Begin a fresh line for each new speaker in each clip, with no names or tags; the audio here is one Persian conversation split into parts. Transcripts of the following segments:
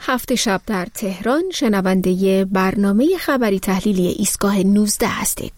هفت شب در تهران شنونده برنامه خبری تحلیلی ایستگاه 19 هستید.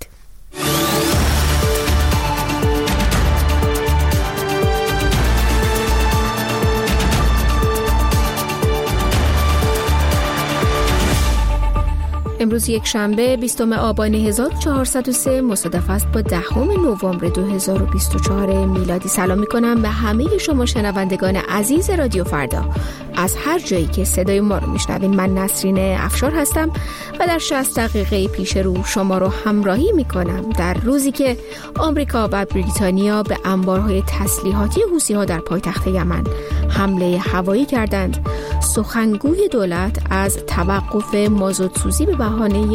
امروز یک شنبه 20 آبان 1403 مصادف است با 10 نوامبر 2024 میلادی. سلام می‌کنم به همه شما شنوندگان عزیز رادیو فردا از هر جایی که صدای ما رو میشنوین. من نسرین افشار هستم و در 60 دقیقه پیش رو شما رو همراهی می‌کنم در روزی که آمریکا و بریتانیا به انبارهای تسلیحاتی حوثی‌ها در پایتخت یمن حمله هوایی کردند. سخنگوی دولت از توقف مازوت‌سوزی به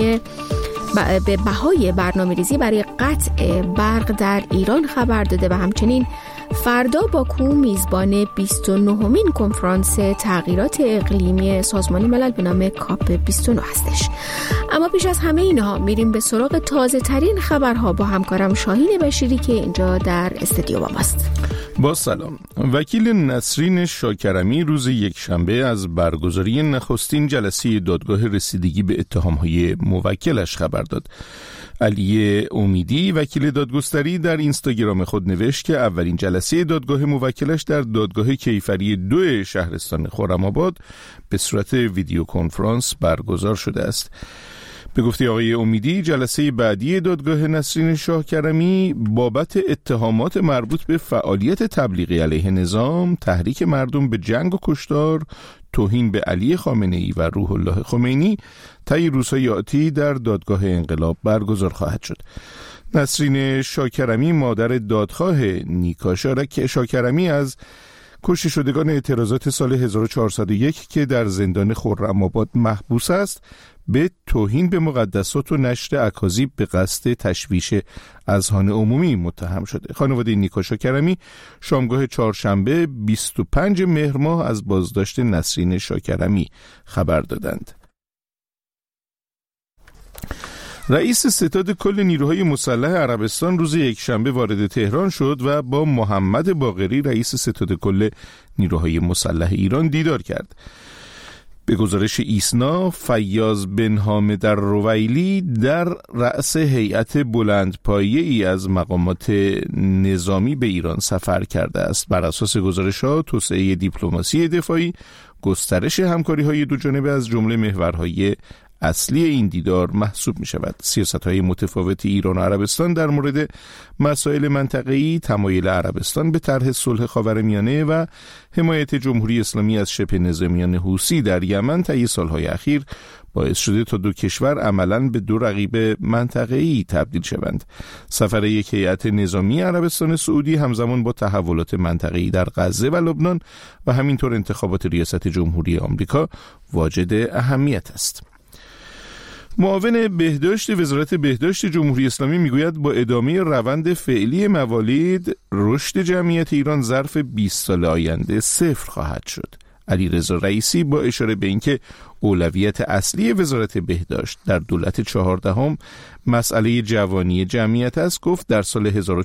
بهای برنامه‌ریزی برای قطع برق در ایران خبر داده و همچنین فردا باکو میزبان 29مین کنفرانس تغییرات اقلیمی سازمان ملل به نام کاپ 29 هستش. اما پیش از همه اینها میریم به سراغ تازه ترین خبرها با همکارم شاهین بشیری که اینجا در استودیو با ماست.
با سلام. وکیل نسرین شاکرمی روز یکشنبه از برگزاری نخستین جلسه دادگاه رسیدگی به اتهام‌های موکلش خبر داد. علی امیدی وکیل دادگستری در اینستاگرام خود نوشت که اولین جلسه دادگاه موکلش در دادگاه کیفری 2 شهرستان خرم‌آباد به صورت ویدیو کنفرانس برگزار شده است. به گفته آقای امیدی جلسه بعدی دادگاه نسرین شاکرمی بابت اتهامات مربوط به فعالیت تبلیغی علیه نظام، تحریک مردم به جنگ و کشتار، توهین به علی خامنه‌ای و روح الله خمینی طی روزهای آتی در دادگاه انقلاب برگزار خواهد شد. نسرین شاکرمی مادر دادخواه نیکا شاکرمی از کشته شدگان اعتراضات سال 1401 که در زندان خرم‌آباد محبوس است به توهین به مقدسات و نشر اکاذیب به قصد تشویش اذهان عمومی متهم شده. خانواده نیکا شاکرمی شامگاه چهارشنبه 25 مهر ماه از بازداشت نسرین شاکرمی خبر دادند. رئیس ستاد کل نیروهای مسلح عربستان روز یکشنبه وارد تهران شد و با محمد باقری رئیس ستاد کل نیروهای مسلح ایران دیدار کرد. به گزارش ایسنا، فیاض بن حامد الرویلی در رأس هیئت بلندپایه‌ای از مقامات نظامی به ایران سفر کرده است. بر اساس گزارش‌ها، توسعه دیپلماسی دفاعی، گسترش همکاری‌های دوجانبه از جمله محورهای اصلی این دیدار محسوب می شود. سیاست‌های متفاوت ایران و عربستان در مورد مسائل منطقه‌ای، تمایل عربستان به طرح صلح خاورمیانه و حمایت جمهوری اسلامی از شبه نظامیان حوثی در یمن طی سالهای اخیر باعث شده تا دو کشور عملاً به دو رقیب منطقه‌ای تبدیل شوند. سفر یک هیئت نظامی عربستان سعودی همزمان با تحولات منطقه‌ای در غزه و لبنان و همینطور انتخابات ریاست جمهوری آمریکا واجد اهمیت است. معاون بهداشت وزارت بهداشت جمهوری اسلامی میگوید با ادامه روند فعلی موالید رشد جمعیت ایران ظرف 20 سال آینده صفر خواهد شد. علیرضا رئیسی با اشاره به اینکه اولویت اصلی وزارت بهداشت در دولت 14 مسئله جوانی جمعیت است، گفت در سال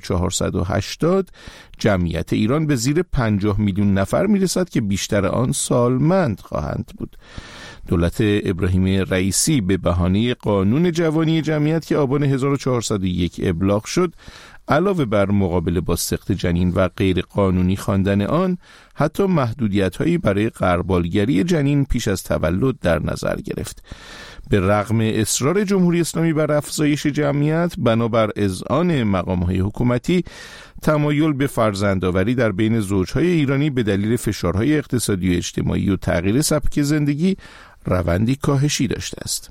1480 جمعیت ایران به زیر 50 میلیون نفر میرسد که بیشتر آن سالمند خواهند بود. دولت ابراهیم رئیسی به بهانه قانون جوانی جمعیت که آبان 1401 ابلاغ شد، علاوه بر مقابله با سقط جنین و غیر قانونی خواندن آن، حتی محدودیت‌هایی برای غربالگری جنین پیش از تولد در نظر گرفت. به رغم اصرار جمهوری اسلامی بر افزایش جمعیت، بنابر اذعان مقام‌های حکومتی، تمایل به فرزندآوری در بین زوجهای ایرانی به دلیل فشارهای اقتصادی و اجتماعی و تغییر سبک زندگی روندی کاهشی داشته است.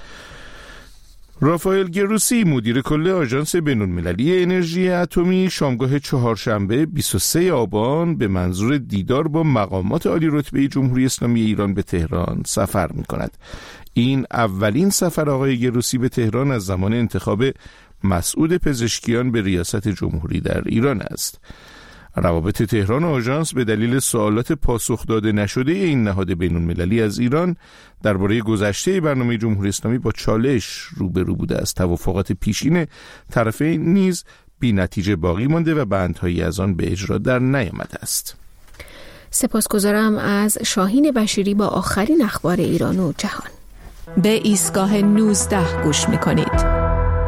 رافائل گروسی مدیر کل آژانس بین‌المللی انرژی اتمی شامگاه چهارشنبه 23 آبان به منظور دیدار با مقامات عالی رتبه جمهوری اسلامی ایران به تهران سفر می‌کند. این اولین سفر آقای گروسی به تهران از زمان انتخاب مسعود پزشکیان به ریاست جمهوری در ایران است. روابط تهران و آژانس به دلیل سوالات پاسخ داده نشده این نهاد بین‌المللی از ایران درباره گذشته برنامه جمهوری اسلامی با چالش روبرو بوده است. توافقات پیشین طرفین نیز بی نتیجه باقی مانده و بندهایی از آن به اجرا در نیامده است.
سپاسگزارم از شاهین بشیری با آخرین اخبار ایران و جهان.
به ایستگاه 19 گوش می‌کنید.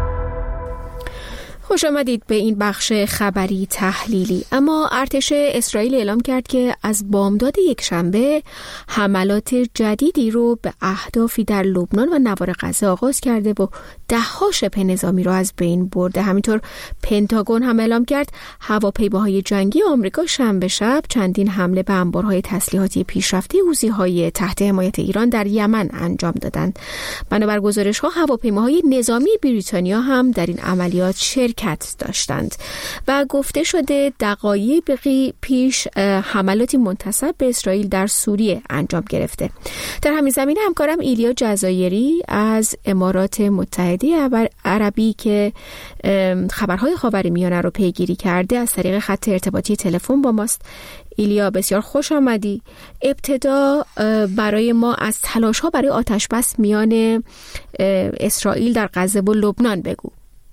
خوش آمدید به این بخش خبری تحلیلی. اما ارتش اسرائیل اعلام کرد که از بامداد یکشنبه حملات جدیدی رو به اهدافی در لبنان و نوار غزه آغاز کرده و ده‌ها شبه نظامی رو از بین برده. همینطور پنتاگون هم اعلام کرد هواپیماهای جنگی آمریکا شنبه شب چندین حمله به انبارهای تسلیحاتی پیشرفته حوثی‌های تحت حمایت ایران در یمن انجام دادند. بنابر گزارش‌ها هواپیماهای نظامی بریتانیا هم در این عملیات شرکت داشتند و گفته شده دقایقی پیش حملاتی منتسب به اسرائیل در سوریه انجام گرفته. در همین زمینه همکارم ایلیا جزایری از امارات متحده عربی که خبرهای خاورمیانه رو پیگیری کرده از طریق خط ارتباطی تلفن با ماست. ایلیا بسیار خوش آمدی. ابتدا برای ما از تلاش‌ها برای آتش‌بس میان اسرائیل در غزه و لبنان بگو.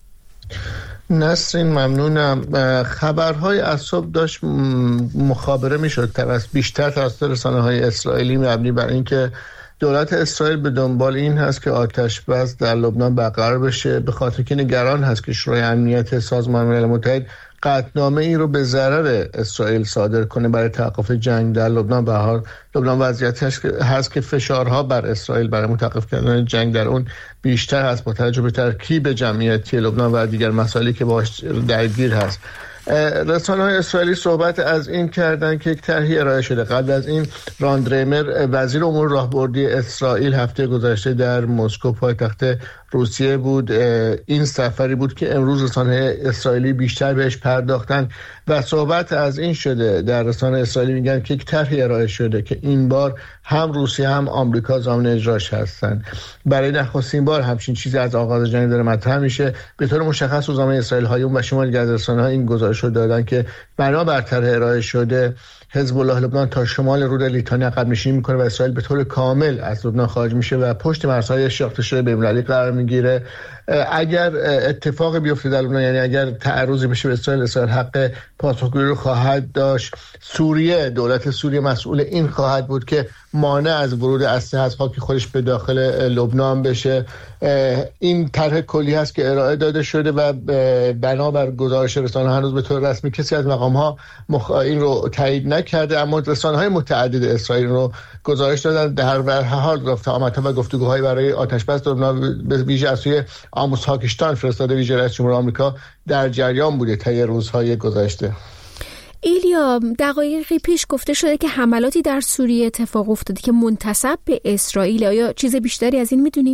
نسرین ممنونم. خبرهای از صبح داشت مخابره میشد بیشتر توسط رسانه‌های اسرائیلی مبنی بر اینکه دولت اسرائیل به دنبال این هست که آتش بس در لبنان برقرار بشه، به خاطر که نگران هست که شورای امنیت سازمان ملل متحد قطعنامه ای رو به ضرر اسرائیل صادر کنه برای توقف جنگ در لبنان. به هر حال لبنان وضعیتی هست که فشارها بر اسرائیل برای متوقف کردن جنگ در اون بیشتر هست با توجه به ترکیب جمعیتی لبنان و دیگر مسائلی که باهاش درگیر هست. رسانه‌های اسرائیلی صحبت از این کردن که یک طرحی ارائه شده. قبل از این راند ریمر وزیر امور راهبردی اسرائیل هفته گذشته در مسکو پایتخت روسیه بود. این سفری بود که امروز رسانه‌های اسرائیلی بیشتر بهش پرداختن و صحبت از این شده. در رسانه اسرائیلی میگن که یک طرحی ارائه شده که این بار هم روسیه هم آمریکا ضامن اجراش هستن. برای نخستین بار همچین چیزی از آغاز جنگ داره مطرح میشه. به طور مشخص روزنامه اسرائیل هایوم و شماری از رسانه‌ها این گزارش رو دادن که بنابر طرح ارائه شده حزب الله لبنان تا شمال رود لیتانی عقب نشینی میکنه و اسرائیل به طور کامل از لبنان خارج میشه و پشت مرزهای شناخته شده بین‌المللی قرار میگیره. اگر اتفاق بیفته در لبنان، یعنی اگر تعرضی بشه به اسرائیل حق پاسخگویی رو خواهد داشت. سوریه، دولت سوریه مسئول این خواهد بود که مانع از ورود اسلحه از خاک خودش به داخل لبنان بشه. این طرح کلی هست که ارائه داده شده و بنابر گزارش رسانه هنوز به طور رسمی کسی از مقام‌ها این رو تایید نکرده، اما رسانه‌های متعدد اسرائیل رو گزارش دادن. در حال رفت آمدها و گفتگوهای برای آتش‌بس به ویژه از سوی آموس هاکشتان فرستاده ویژه رئیس جمهور آمریکا در جریان بوده طی روزهای گذشته.
ایلیا، دقایقی پیش گفته شده که حملاتی در سوریه اتفاق افتاده که منتسب به اسرائیل. آیا چیز بیشتری از این میدونیم؟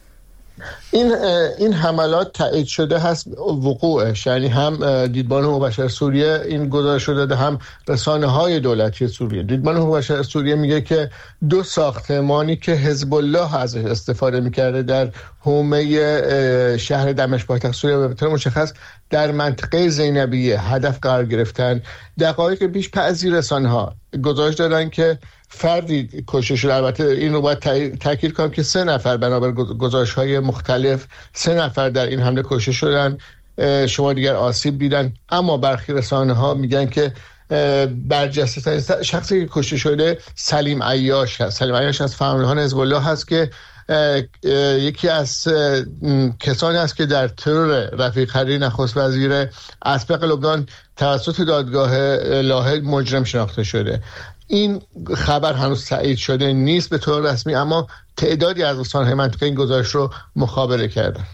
این حملات تایید شده هست وقوعش، یعنی هم دیدبان حقوق بشر سوریه این گزارش رو داده، هم رسانه‌های دولتی سوریه. دیدبان حقوق بشر سوریه میگه که 2 ساختمانی که حزب الله ازش استفاده میکرده در حومه شهر دمشق پایتخت سوریه و به طور مشخص در منطقه زینبیه هدف قرار گرفتن. دقایق پیش بعضی رسانه‌ها گزارش دادن که فردی کشته شده. البته این رو باید تاکید کنم که 3 نفر بنابر گزارش‌های مختلف 3 نفر در این حمله کشته شدن، شما دیگر آسیب دیدن. اما برخی رسانه‌ها میگن که برجسته شخصی که کشته شده سلیم عیاش هست. سلیم عیاش از فرماندهان حزب الله هست که یکی از کسانی است که در ترور رفیق حریری نخست وزیر اسبق لبنان توسط دادگاه لاهه مجرم شناخته شده. این خبر هنوز تایید شده نیست به طور رسمی، اما تعدادی از رسانه‌های منطقه این گزارش رو مخابره کردن.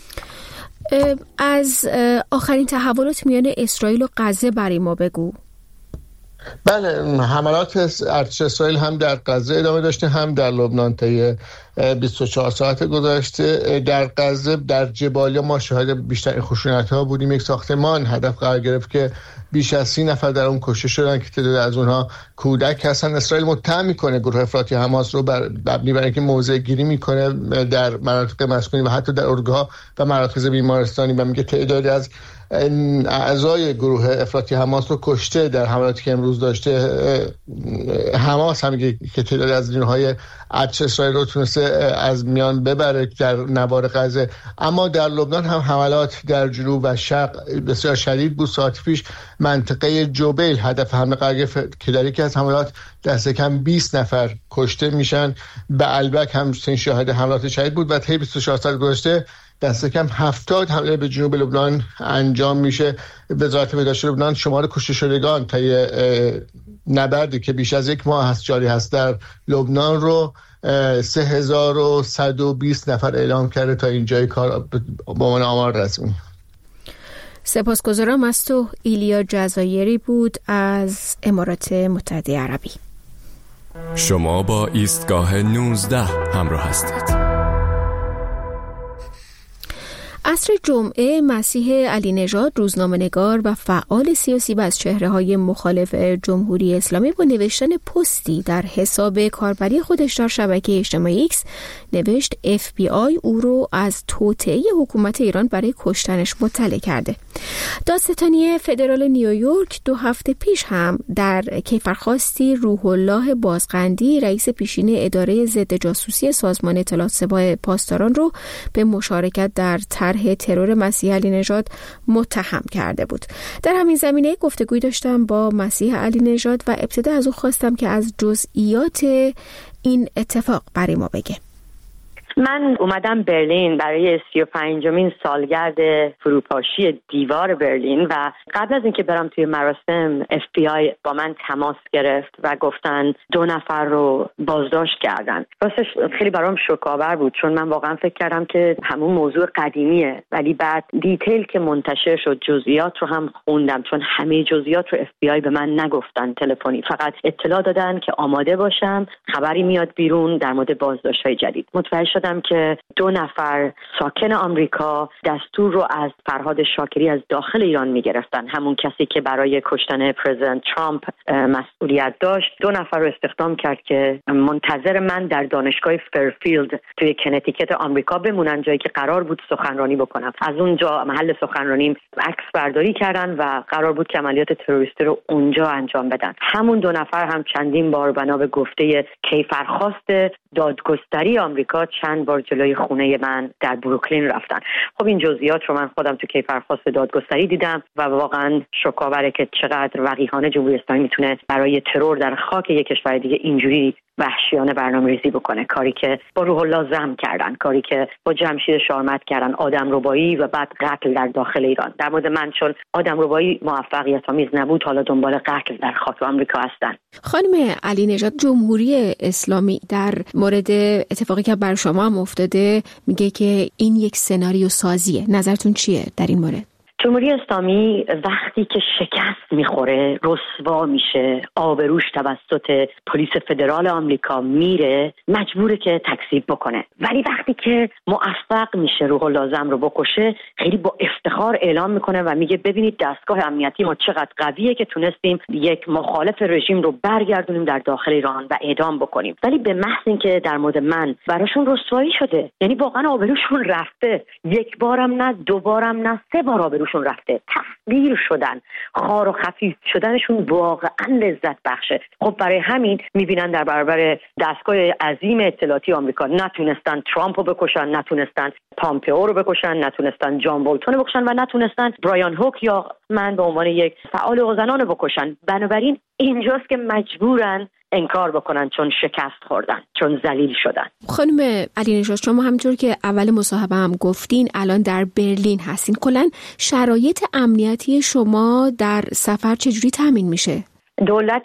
از آخرین تحولات میان اسرائیل و غزه برای ما بگو.
بله، حملات ارتش اسرائیل هم در غزه ادامه داشته هم در لبنان طی 24 ساعت گذشته. در غزه در جبالیا ما شاهد بیشتر خشونت‌ها بودیم. یک ساختمان هدف قرار گرفت که بیش از 30 نفر در اون کشته شدن که تعداد از اونها کودک هستن. اسرائیل متهم میکنه گروه افراطی حماس رو مبنی بر اینکه موضع گیری میکنه در مناطق مسکونی و حتی در اردوگاه و مراکز بیمارستانی و میگه تعدادی از اعضای گروه افراطی حماس رو کشته در حملاتی که امروز داشته. حماس هم که تعدادی از نیروهای ارتش اسرائیل رو تونسته از میان ببره در نوار غزه، اما در لبنان هم حملات در جنوب و شرق بسیار شدید بود. ساعت پیش منطقه جبیل هدف حمله قرار گرفت که در یکی از حملات دست کم 20 نفر کشته میشن. به البک هم شاهد حملات شدید بود و طی 24 ساعت گذشته دست کم 70 حمله به جنوب لبنان انجام میشه. وزارت بهداشت لبنان شمار کشته شدگان تا نبردی که بیش از یک ماه هست جاری هست در لبنان رو 3120 نفر اعلام کرده تا اینجای کار به عنوان آمار رسمی.
سپاسگزارم از تو. ایلیا جزایری بود از امارات متحده عربی.
شما با ایستگاه 19 همراه هستید.
عصر جمعه مسیح علی نژاد روزنامه‌نگار و فعال سیاسی و از چهره‌های مخالف جمهوری اسلامی با نوشتن پستی در حساب کاربری خودش در شبکه اجتماعی ایکس نوشت FBI او رو از توطئه حکومت ایران برای کشتنش مطلع کرده. دادستانی فدرال نیویورک 2 هفته پیش هم در کیفرخواستی روح الله بازقندی رئیس پیشین اداره ضد جاسوسی سازمان اطلاعات سپاه پاسداران رو به مشارکت در طرح ترور مسیح علی نژاد متهم کرده بود. در همین زمینه گفتگوی داشتم با مسیح علی نژاد و ابتدا از او خواستم که از جزئیات این اتفاق برای ما بگه.
من اومدم برلین برای 35مین سالگرد فروپاشی دیوار برلین و قبل از اینکه برم توی مراسم FBI با من تماس گرفت و گفتن 2 نفر رو بازداشت کردن. راستش خیلی برام شوک‌آور بود چون من واقعا فکر کردم که همون موضوع قدیمیه، ولی بعد دیتیل که منتشر شد جزئیات رو هم خوندم چون همه جزئیات رو FBI به من نگفتن تلفنی، فقط اطلاع دادن که آماده باشم، خبری میاد بیرون در مورد بازداشت‌های جدید. متوجه شدم که 2 نفر ساکن آمریکا دستور رو از فرهاد شاکری از داخل ایران میگرفتن، همون کسی که برای کشتن پرزیدنت ترامپ مسئولیت داشت. 2 نفر رو استخدام کرد که منتظر من در دانشگاه فرفیلد توی کنتیکت آمریکا بمونن، جایی که قرار بود سخنرانی بکنم. از اونجا محل سخنرانیم عکس برداری کردن و قرار بود که عملیات تروریستی رو اونجا انجام بدن. همون 2 نفر هم چندین بار بنا به گفته کیفرخواست دادگستری آمریکا چند بار جلوی خونه من در بروکلین رفتن. خب این جزئیات رو من خودم تو کیفرخواست دادگستری دیدم و واقعا شوک‌آوره که چقدر وقیحانه جمهوری اسلامی میتونه برای ترور در خاک یک کشور دیگه اینجوری وحشیانه برنامه‌ریزی بکنه. کاری که با روح الله زم کردن، کاری که با جمشید شارمت کردن، آدمربایی و بعد قتل در داخل ایران. در مورد من چون آدمربایی موفقیت‌آمیز نبود، حالا دنبال قتل در خاک آمریکا هستن.
خانم علی نژاد، جمهوری اسلامی در مورد اتفاقی که بر شما هم افتاده میگه که این یک سناریو سازیه. نظرتون چیه در این مورد؟
جمهوری اسلامی وقتی که شکست میخوره، رسوا میشه، آبروش توسط پلیس فدرال آمریکا میره، مجبوره که تکذیب بکنه. ولی وقتی که موفق میشه روح لازم رو بکشه، خیلی با افتخار اعلام میکنه و میگه ببینید دستگاه امنیتی ما چقدر قویه که تونستیم یک مخالف رژیم رو برگردونیم در داخل ایران و اعدام بکنیم. ولی به محض اینکه در مورد من براشون رسوایی شده، یعنی واقعا آبروشون رفته، 1 بارم نه، 2 بارم نه، 3 بار آبروشون رفته، تحقیر شدن، خار و خفیف شدنشون واقعا لذت بخشه. خب برای همین میبینن در برابر دستگاه عظیم اطلاعاتی آمریکا نتونستن ترامپ رو بکشن، نتونستن پامپئو رو بکشن، نتونستن جان بولتون رو بکشن و نتونستن برایان هوک یا من به عنوان یک فعال حقوق رو بکشن. بنابراین اینجاست که مجبورن انکار بکنن چون شکست خوردن، چون ذلیل شدن.
خانم علی نژاد، شما همونطور که اول مصاحبه هم گفتین الان در برلین هستین. کلاً شرایط امنیتی شما در سفر چجوری تامین میشه؟
دولت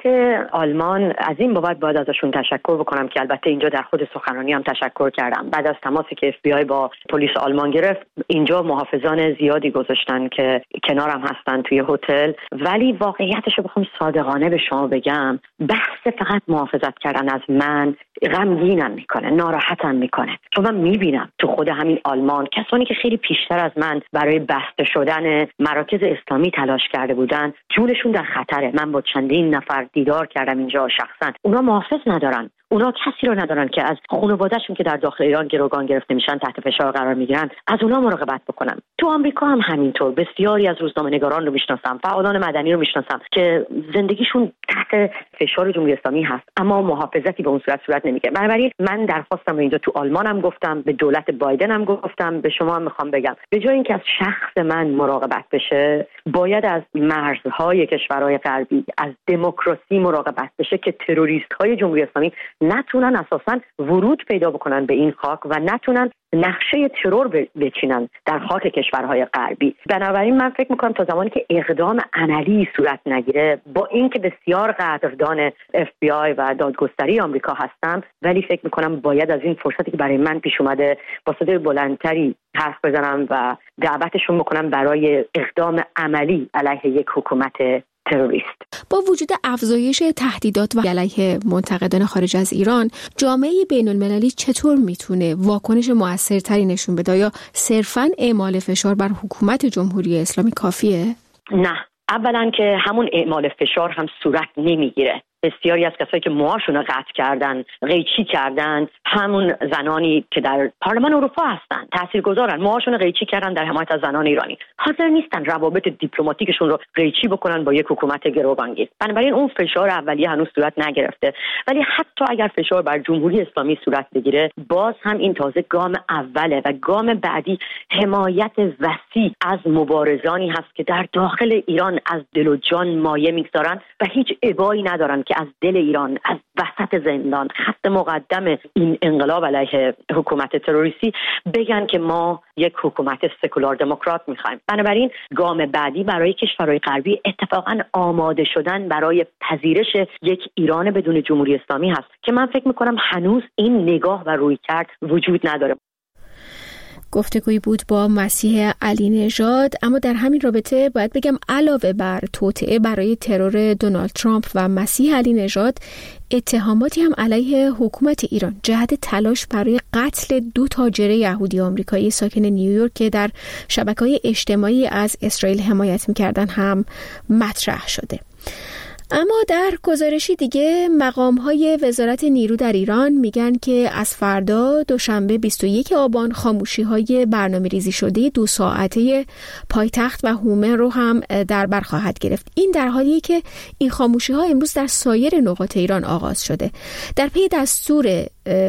آلمان از این بابت باید ازشون تشکر بکنم که البته اینجا در خود سخنرانی هم تشکر کردم. بعد از تماسی که FBI با پلیس آلمان گرفت، اینجا محافظان زیادی گذاشتن که کنارم هستن توی هتل. ولی واقعیتش رو بخوام صادقانه به شما بگم، بحث فقط محافظت کردن از من غمگینم میکنه، ناراحتم میکنه. چون من میبینم تو خود همین آلمان کسانی که خیلی پیشتر از من برای بسته شدن مراکز اسلامی تلاش کرده بودن، جونشون در خطره. من با چندین نفر دیدار کردم اینجا شخصا. اونا محافظ ندارن، اونا کسی رو ندارن که از خانواده‌شون که در داخل ایران گروگان گرفته میشن تحت فشار قرار میگیرن از اونا مراقبت بکنن. تو آمریکا هم همینطور. بسیاری از روزنامه‌نگاران رو میشناسم، فعالان مدنی رو میشناسم که زندگیشون تحت فشار جمهوری اسلامی هست اما محافظتی به اون صورت نمیگیره. بنابراین من درخواستم اینجا تو آلمان هم گفتم، به دولت بایدن هم گفتم، به شما هم میخوام بگم به جای اینکه از شخص من مراقبت بشه باید از مرزهای کشورهای غربی، از دموکراسی مراقبت بشه که تروریست‌های جمهوری اسلامی نتونن اساساً ورود پیدا بکنن به این خاک و نتونن نقشه ترور بچینن در خاک کشورهای غربی. بنابراین من فکر میکنم تا زمانی که اقدام عملی صورت نگیره، با اینکه بسیار قدردان FBI و دادگستری آمریکا هستم، ولی فکر میکنم باید از این فرصتی که برای من پیش اومده با صدای بلندتری حرف بزنم و دعوتشون بکنم برای اقدام عملی علیه یک حکومت تروریست.
با وجود افزایش تهدیدات و علیه منتقدان خارج از ایران، جامعه بین‌المللی چطور میتونه واکنش موثرتری نشون بده؟ یا صرفاً اعمال فشار بر حکومت جمهوری اسلامی کافیه؟
نه، اولا که همون اعمال فشار هم صورت نمیگیره. بسیاری از کسایی که موهاشون رو قطع کردن، قیچی کردن، همون زنانی که در پارلمان اروپا هستن، تاثیرگذارن، موهاشون رو قیچی کردن در حمایت از زنان ایرانی، حاضر نیستن روابط دیپلماتیکشون رو قیچی بکنن با یک حکومت گروگانگیر. بنابراین اون فشار اولیه هنوز صورت نگرفته. ولی حتی اگر فشار بر جمهوری اسلامی صورت بگیره، باز هم این تازه گام اوله و گام بعدی حمایت وسیع از مبارزانی هست که در داخل ایران از دل و جان مایه میگذارن و هیچ ابایی ندارن که از دل ایران، از وسط زندان، خط مقدم این انقلاب علیه حکومت تروریستی بگن که ما یک حکومت سکولار دموکرات میخوایم. بنابراین گام بعدی برای کشورهای غربی اتفاقا آماده شدن برای پذیرش یک ایران بدون جمهوری اسلامی هست که من فکر میکنم هنوز این نگاه و رویکرد وجود نداره.
گفتگویی بود با مسیح علی نژاد. اما در همین رابطه باید بگم علاوه بر توطئه برای ترور دونالد ترامپ و مسیح علی نژاد، اتهاماتی هم علیه حکومت ایران جهت تلاش برای قتل 2 تاجر یهودی آمریکایی ساکن نیویورک که در شبکه‌های اجتماعی از اسرائیل حمایت می‌کردن هم مطرح شده. اما در گزارشی دیگه مقام‌های وزارت نیرو در ایران میگن که از فردا دوشنبه 21 آبان خاموشی‌های برنامه‌ریزی شده 2 ساعته پایتخت و هومه رو هم در بر خواهد گرفت. این در حالیه که این خاموشی‌ها امروز در سایر نقاط ایران آغاز شده. در پی دستور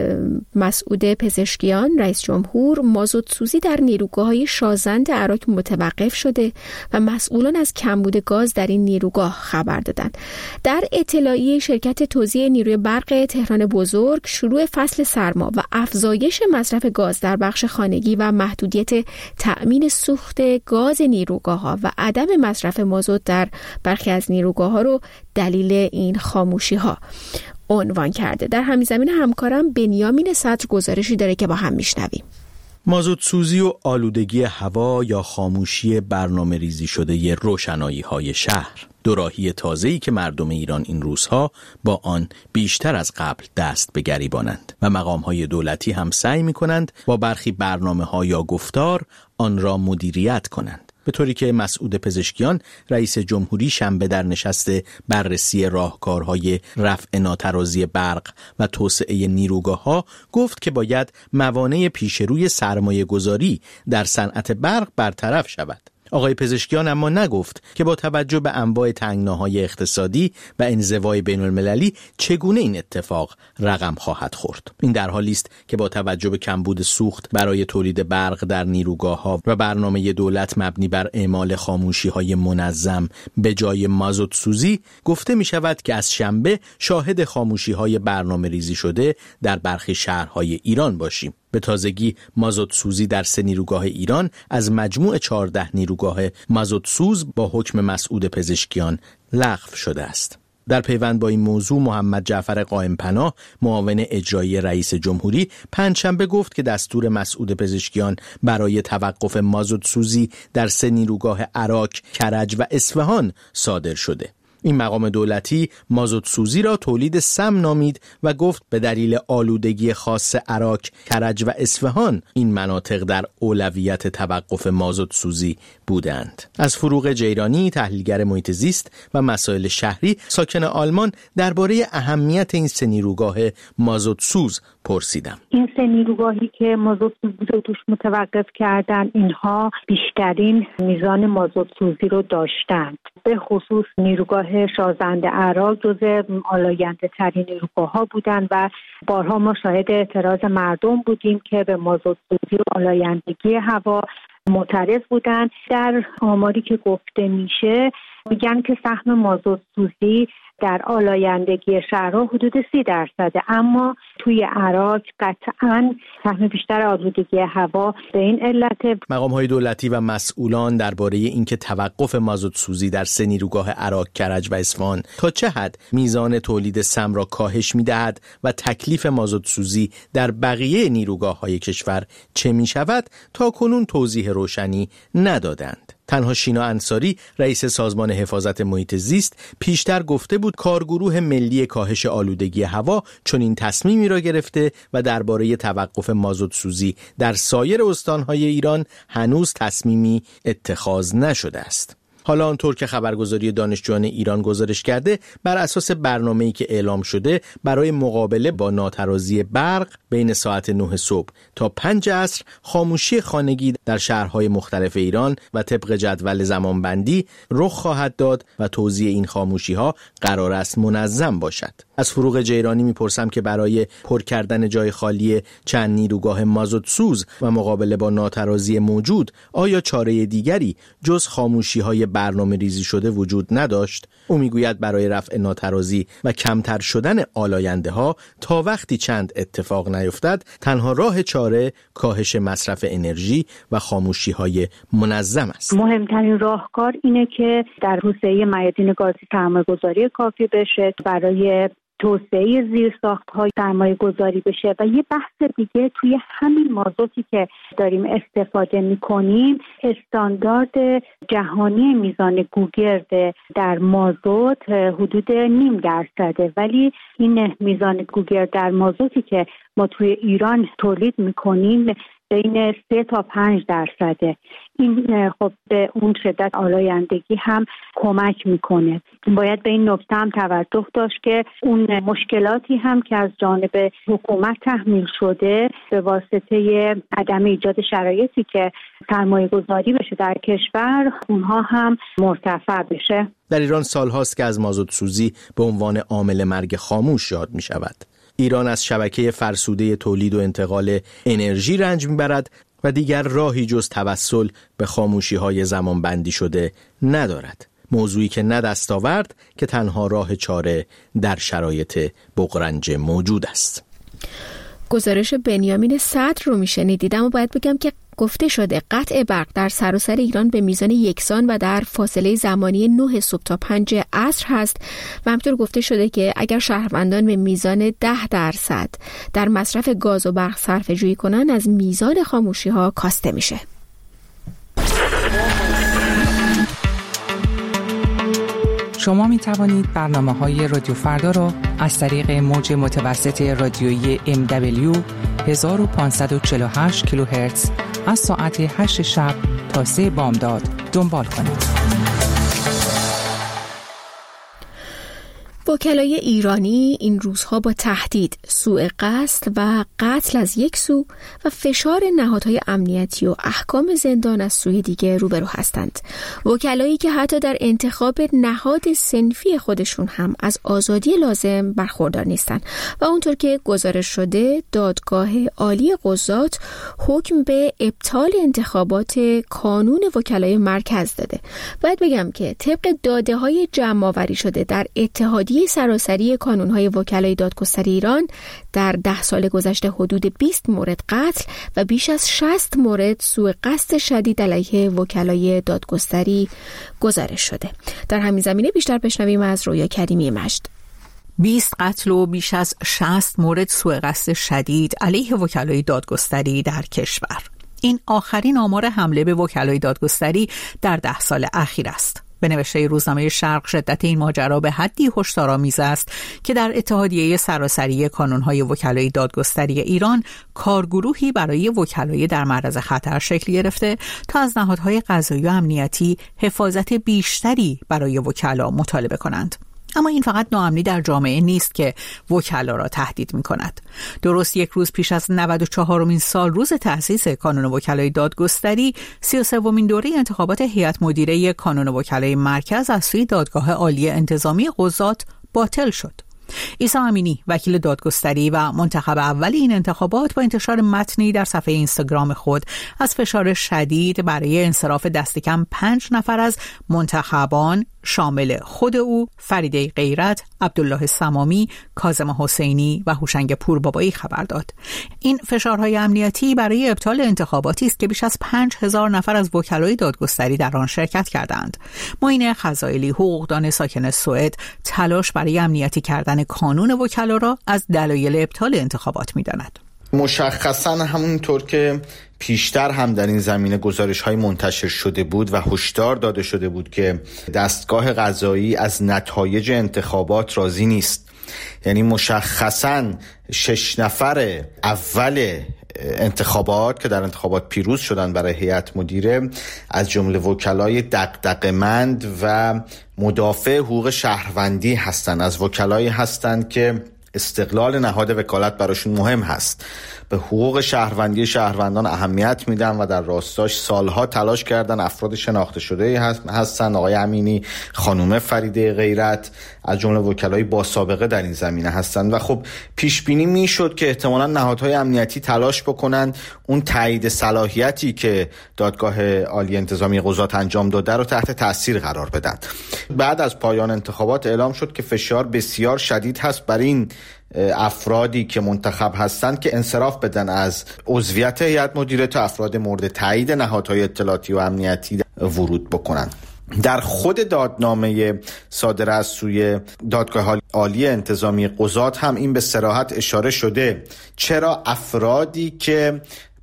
مسعود پزشکیان رئیس جمهور، مازوتسوزی در نیروگاه‌های شازند عراق متوقف شده و مسئولان از کمبود گاز در این نیروگاه خبر دادند. در اطلاعیه شرکت توزیع نیروی برق تهران بزرگ، شروع فصل سرما و افزایش مصرف گاز در بخش خانگی و محدودیت تأمین سوخت گاز نیروگاه‌ها و عدم مصرف مازوت در برخی از نیروگاه‌ها رو دلیل این خاموشی‌ها عنوان کرده. در همین زمینه همکارم بنیامین صدر گزارشی داره که با هم میشنویم.
مازوت سوزی و آلودگی هوا یا خاموشی برنامه ریزی شده روشنایی های شهر، دوراهی تازه‌ای که مردم ایران این روزها با آن بیشتر از قبل دست به گریبانند و مقام‌های دولتی هم سعی می‌کنند با برخی برنامه‌ها یا گفتار آن را مدیریت کنند. به طوری که مسعود پزشکیان رئیس جمهوری شنبه در نشست بررسی راهکارهای رفع ناترازی برق و توسعه نیروگاه‌ها گفت که باید موانع پیشروی سرمایه‌گذاری در صنعت برق برطرف شود. آقای پزشکیان اما نگفت که با توجه به انواع تنگناهای اقتصادی و انزوای بین‌المللی چگونه این اتفاق رقم خواهد خورد. این در حالی است که با توجه به کمبود سوخت برای تولید برق در نیروگاه‌ها و برنامه دولت مبنی بر اعمال خاموشی‌های منظم به جای مازوت سوزی، گفته می شود که از شنبه شاهد خاموشی‌های برنامه‌ریزی شده در برخی شهرهای ایران باشیم. به تازگی مازوت سوزی در 3 نیروگاه ایران از مجموع 14 نیروگاه مازوت سوز با حکم مسعود پزشکیان لغو شده است. در پیوند با این موضوع محمد جعفر قائم‌پناه معاون اجرایی رئیس جمهوری پنجشنبه گفت که دستور مسعود پزشکیان برای توقف مازوت سوزی در 3 نیروگاه عراق، کرج و اصفهان صادر شده. این مقام دولتی مازوت سوزی را تولید سم نامید و گفت به دلیل آلودگی خاص عراق، کرج و اصفهان این مناطق در اولویت توقف مازوت سوزی بودند. از فروغ جیرانی، تحلیلگر محیط زیست و مسائل شهری ساکن آلمان، درباره اهمیت این سه نیروگاه مازوت سوز پرسیدم.
این سه نیروگاهی که مازوت سوزی رو توش متوقف کردن، اینها بیشترین میزان مازوت سوزی رو داشتند. به خصوص نیروگاه شازنده عراق جزو آلاینده ترین نیروگاه ها بودند و بارها ما شاهد اعتراض مردم بودیم که به مازوت سوزی و آلایندگی هوا معترض بودند. در آماری که گفته میشه میگن که سهم مازوت سوزی در آلایندگی شهرها حدود 30%، اما توی عراق قطعاً سهم بیشتر آلودگی هوا به این علت.
مقام‌های دولتی و مسئولان درباره اینکه توقف مازوت سوزی در سه نیروگاه عراق، کرج و اصفهان تا چه حد میزان تولید سم را کاهش می‌دهد و تکلیف مازوت سوزی در بقیه نیروگاه‌های کشور چه می‌شود، تا کنون توضیح روشنی ندادند. تنها شینا انصاری، رئیس سازمان حفاظت محیط زیست، پیشتر گفته بود کارگروه ملی کاهش آلودگی هوا چنین تصمیمی را گرفته و درباره توقف مازوت سوزی در سایر استان‌های ایران هنوز تصمیمی اتخاذ نشده است. حالا آنطور که خبرگزاری دانشجویان ایران گزارش کرده، بر اساس برنامه‌ای که اعلام شده برای مقابله با ناترازی برق بین ساعت 9 صبح تا 5 عصر خاموشی خانگی در شهرهای مختلف ایران و طبق جدول زمانبندی رخ خواهد داد و توزیع این خاموشی‌ها قرار است منظم باشد. از فروغ جیرانی میپرسم که برای پر کردن جای خالی چند نیروگاه مازوت سوز و مقابله با ناترازی موجود آیا چاره دیگری جز خاموشی‌های برنامه ریزی شده وجود نداشت؟ او میگوید برای رفع ناترازی و کمتر شدن آلاینده ها تا وقتی چند اتفاق نیفتد، تنها راه چاره کاهش مصرف انرژی و خاموشی های منظم است.
مهمترین راهکار اینه که در توسعه میادین گازی سرمایه‌گذاری کافی بشه، برای توسعه زیرساخت‌های سرمایه‌گذاری بشه. و یه بحث دیگه توی همین مازوتی که داریم استفاده می‌کنیم، استاندارد جهانی میزان گوگرد در مازوت حدود 0.5%، ولی این میزان گوگرد در مازوتی که ما توی ایران تولید می‌کنیم بین 3 تا 5%. این خب به اون شدت آلایندگی هم کمک میکنه. باید به این نکته هم توجه داشت که اون مشکلاتی هم که از جانب حکومت تحمیل شده به واسطه عدم ایجاد شرایطی که سرمایه گذاری بشه در کشور، اونها هم مرتفع بشه.
در ایران سالهاست که از مازوت سوزی به عنوان عامل مرگ خاموش یاد می شود. ایران از شبکه فرسوده تولید و انتقال انرژی رنج میبرد و دیگر راهی جز توسل به خاموشی‌های زمانبندی شده ندارد. موضوعی که نه دستاورد که تنها راه چاره در شرایط بغرنج موجود است.
گزارش بنیامین صدر رو میشنیدید، اما باید بگم که گفته شده قطع برق در سراسر ایران به میزان یکسان و در فاصله زمانی 9 صبح تا 5 عصر هست و همطور گفته شده که اگر شهروندان به میزان 10% در مصرف گاز و برق صرفه جویی کنن، از میزان خاموشی ها کاسته میشه.
شما می توانید برنامه‌های رادیو فردا را از طریق موج متوسط رادیویی MW 1548 کیلوهرتز از ساعت 8 شب تا 3 بامداد دنبال کنید.
وکلای ایرانی این روزها با تهدید، سوء قصد و قتل از یک سو و فشار نهادهای امنیتی و احکام زندان از سوی دیگه روبرو هستند. وکلایی که حتی در انتخاب نهاد صنفی خودشون هم از آزادی لازم برخوردار نیستند و اونطور که گزارش شده، دادگاه عالی قضات حکم به ابطال انتخابات کانون وکلای مرکز داده. باید بگم که طبق داده‌های جمع‌آوری شده در اتحادیه سراسری کانون‌های وکلای دادگستری ایران، در 10 سال گذشته حدود 20 مورد قتل و بیش از 60 مورد سوء قصد شدید علیه وکلای دادگستری گزارش شده. در همین زمینه بیشتر بشنویم از رویا کریمی مجد.
20 قتل و بیش از 60 مورد سوء قصد شدید علیه وکلای دادگستری در کشور. این آخرین آمار حمله به وکلای دادگستری در 10 سال اخیر است. به نوشته روزنامه شرق، شدت این ماجرا به حدی هشدارآمیز است که در اتحادیه سراسری کانون‌های وکلای دادگستری ایران کارگروهی برای وکلای در معرض خطر شکل گرفته تا از نهادهای قضایی و امنیتی حفاظت بیشتری برای وکلا مطالبه کنند. اما این فقط ناامنی در جامعه نیست که وکلا را تهدید می کند. درست یک روز پیش از 94مین سال روز تأسیس کانون وکلای دادگستری، 33مین دوره انتخابات هیئت مدیره کانون وکلای مرکز از سوی دادگاه عالی انتظامی قضات باطل شد. عیسی امینی، وکیل دادگستری و منتخب اول این انتخابات، با انتشار متنی در صفحه اینستاگرام خود از فشار شدید برای انصراف دست کم 5 نفر از منتخبان شامل خود او، فریده غیرت، عبدالله سمامی، کاظم حسینی و هوشنگ پوربابایی خبر داد. این فشارهای امنیتی برای ابطال انتخاباتی است که بیش از 5000 نفر از وکلای دادگستری در آن شرکت کردند. معین خزائلی، حقوقدان ساکن سوئد، تلاش برای امنیتی کردن کانون وکلا را از دلایل ابطال انتخابات می‌داند.
مشخصاً همونطور که پیشتر هم در این زمینه گزارش‌های منتشر شده بود و هشدار داده شده بود که دستگاه قضایی از نتایج انتخابات راضی نیست. یعنی مشخصاً 6 نفر اول انتخابات که در انتخابات پیروز شدن برای هیئت مدیره، از جمله وکلای دغدغه‌مند و مدافع حقوق شهروندی هستند، از وکلایی هستند که استقلال نهاد وکالت براشون مهم هست، به حقوق شهروندی شهروندان اهمیت میدن و در راستاش سالها تلاش کردن. افراد شناخته شده هستن، آقای امینی، خانم فریده غیرت، از جمله وکلای با سابقه در این زمینه هستند و خب پیش بینی میشد که احتمالاً نهادهای امنیتی تلاش بکنن اون تایید صلاحیتی که دادگاه عالی انتظامی قضات انجام داده رو تحت تاثیر قرار بدن. بعد از پایان انتخابات اعلام شد که فشار بسیار شدید هست بر این افرادی که منتخب هستند که انصراف بدن از عضویت هیئت مدیره تا افراد مورد تایید نهادهای اطلاعاتی و امنیتی ورود بکنن. در خود دادنامه صادر از سوی دادگاه عالی انتظامی قضات هم این به صراحت اشاره شده. چرا افرادی که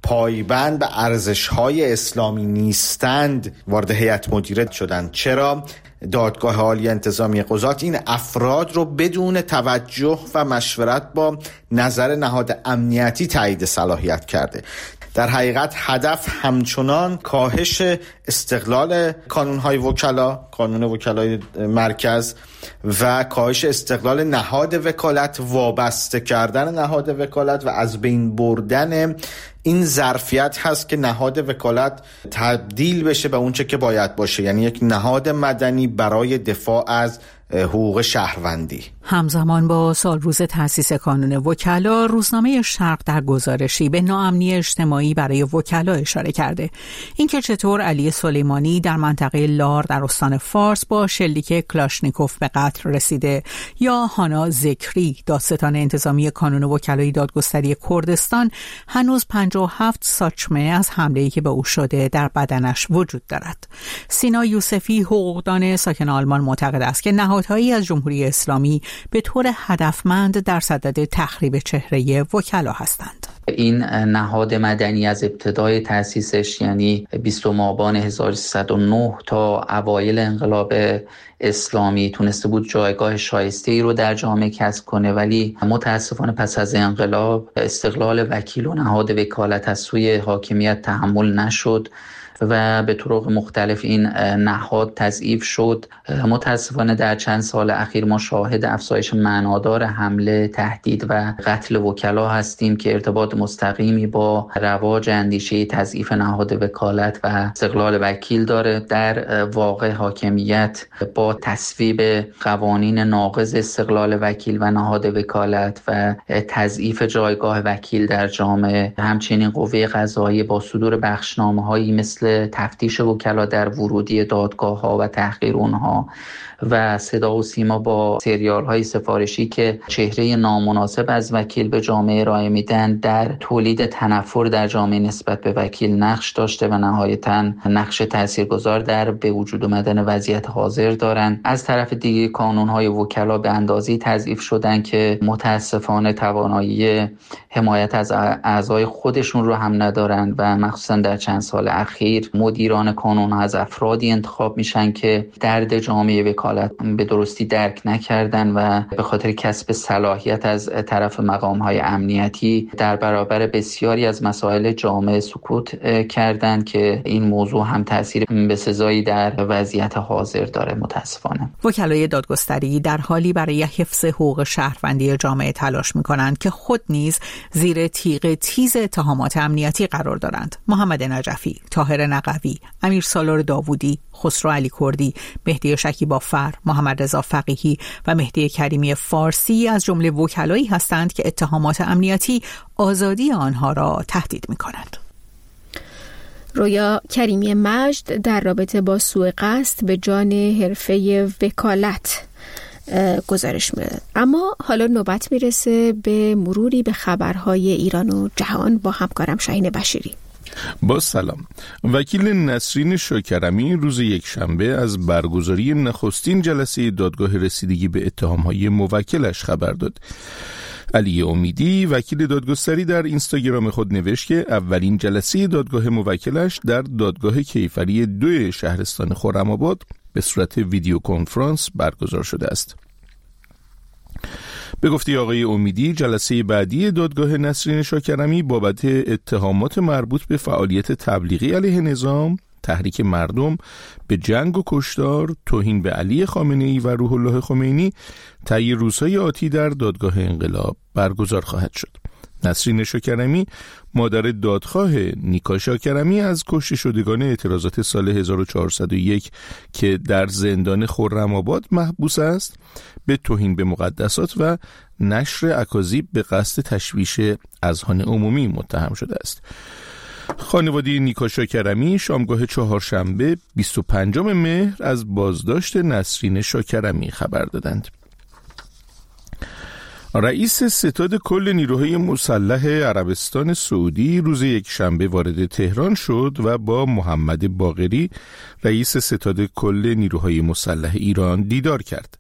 پایبند به ارزش‌های اسلامی نیستند وارد هیئت مدیره شدند؟ چرا دادگاه عالی انتظامی قضات این افراد رو بدون توجه و مشورت با نظر نهاد امنیتی تایید صلاحیت کرده؟ در حقیقت هدف همچنان کاهش استقلال کانون‌های وکلا، کانون وکلای مرکز و کاهش استقلال نهاد وکالت، وابسته کردن نهاد وکالت و از بین بردن این ظرفیت هست که نهاد وکالت تبدیل بشه به اونچه که باید باشه، یعنی یک نهاد مدنی برای دفاع از حقوق شهروندی.
همزمان با سال روز تأسیس کانون وکلا، روزنامه شرق در گزارشی به ناامنی اجتماعی برای وکلا اشاره کرده. اینکه چطور علی سلیمانی در منطقه لار در استان فارس با شلیک کلاشنیکوف به قتل رسیده، یا هانا ذکری، دادستان انتظامی کانون وکلای دادگستری کردستان، هنوز 57 ساچمه از حمله‌ای که به او شده در بدنش وجود دارد. سینا یوسفی، حقوقدان ساکن آلمان، معتقد است که نهادهایی از جمهوری اسلامی به طور هدفمند در صدد تخریب چهره وکلا هستند.
این نهاد مدنی از ابتدای تأسیسش، یعنی 20 آبان 1309 تا اوایل انقلاب اسلامی، تونسته بود جایگاه شایسته‌ای رو در جامعه کسب کنه، ولی متاسفانه پس از انقلاب استقلال وکیل و نهاد وکالت از سوی حاکمیت تحمل نشد و به طرق مختلف این نهاد تضعیف شد. متاسفانه در چند سال اخیر ما شاهد افزایش معنادار حمله، تهدید و قتل وکلا هستیم که ارتباط مستقیمی با رواج اندیشه تضعیف نهاد وکالت و استقلال وکیل داره. در واقع حاکمیت با تصویب قوانین ناقض استقلال وکیل و نهاد وکالت و تضعیف جایگاه وکیل در جامعه، همچنین قوه قضاییه با صدور بخشنامه‌هایی مثل تفتیش وکلا در ورودی دادگاه‌ها و تحقیر اونها و صدا و سیما با سریال‌های سفارشی که چهره نامناسب از وکیل به جامعه ارائه میدن، در تولید تنفر در جامعه نسبت به وکیل نقش داشته و نهایتاً نقش تاثیرگذار در به وجود آمدن وضعیت حاضر دارن. از طرف دیگه کانون‌های وکلا به اندازه‌ای تضعیف شدن که متاسفانه توانایی حمایت از اعضای خودشون رو هم ندارن و مخصوصاً در چند سال اخیر تأثیر مدیران کانون از افرادی انتخاب میشن که درد جامعه وکالت به درستی درک نکردن و به خاطر کسب صلاحیت از طرف مقام‌های امنیتی در برابر بسیاری از مسائل جامعه سکوت کردند که این موضوع هم تأثیر بسزایی در وضعیت حاضر داره. متاسفانه
وکلای دادگستری در حالی برای حفظ حقوق شهروندی جامعه تلاش می‌کنند که خود نیز زیر تیغ تیز اتهامات امنیتی قرار دارند. محمد نجفی، طاهر نقوی، امیر سالار داوودی، خسرو علی کردی، مهدی شکیبافر، محمد رضا فقیهی و مهدی کریمی فارسی از جمله وکلایی هستند که اتهامات امنیتی آزادی آنها را تهدید می‌کند.
رویا کریمی مجد در رابطه با سوء قصد به جان حرفه وکالت گزارش میده. اما حالا نوبت میرسه به مروری به خبرهای ایران و جهان با همکارم شاهین بشیری.
با سلام. وکیل نسرین شاکرمی روز یکشنبه از برگزاری نخستین جلسه دادگاه رسیدگی به اتهامهای موکلش خبر داد. علی امیدی وکیل دادگستری در اینستاگرام خود نوشت که اولین جلسه دادگاه موکلش در دادگاه کیفری 2 شهرستان خرم‌آباد به صورت ویدیو کنفرانس برگزار شده است. به گفته آقای امیدی جلسه بعدی دادگاه نسرین شاکرمی بابت اتهامات مربوط به فعالیت تبلیغی علیه نظام، تحریک مردم به جنگ و کشتار، توهین به علی خامنه‌ای و روح الله خمینی طی روزهای آتی در دادگاه انقلاب برگزار خواهد شد. نسرین شاکرمی مادر دادخواه نیکا شاکرمی از کشته شدگان اعتراضات سال 1401 که در زندان خرم‌آباد محبوس است به توهین به مقدسات و نشر اکاذیب به قصد تشویش اذهان عمومی متهم شده است. خانواده نیکا شاکرمی شامگاه چهارشنبه 25 مهر از بازداشت نسرین شاکرمی خبر دادند. رئیس ستاد کل نیروهای مسلح عربستان سعودی روز یکشنبه وارد تهران شد و با محمد باقری رئیس ستاد کل نیروهای مسلح ایران دیدار کرد.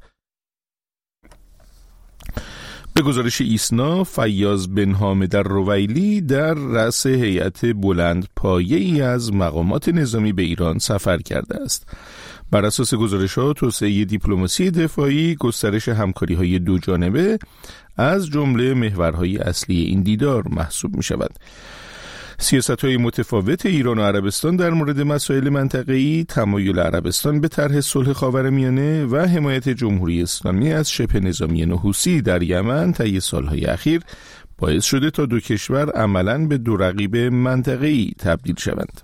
به گزارش ایسنا، فیاض بن حامد الرویلی در رأس هیئت بلند پایه‌ای از مقامات نظامی به ایران سفر کرده است. بر اساس گزارش‌ها، توسعه دیپلماسی دفاعی، گسترش همکاری‌های دو جانبه از جمله محورهای اصلی این دیدار محسوب می‌شود. سیاست‌های متفاوت ایران و عربستان در مورد مسائل منطقه‌ای، تمایل عربستان به طرح صلح خاورمیانه و حمایت جمهوری اسلامی از شبه نظامی حوثی در یمن طی سال‌های اخیر باعث شده تا دو کشور عملاً به دو رقیب منطقه‌ای تبدیل شوند.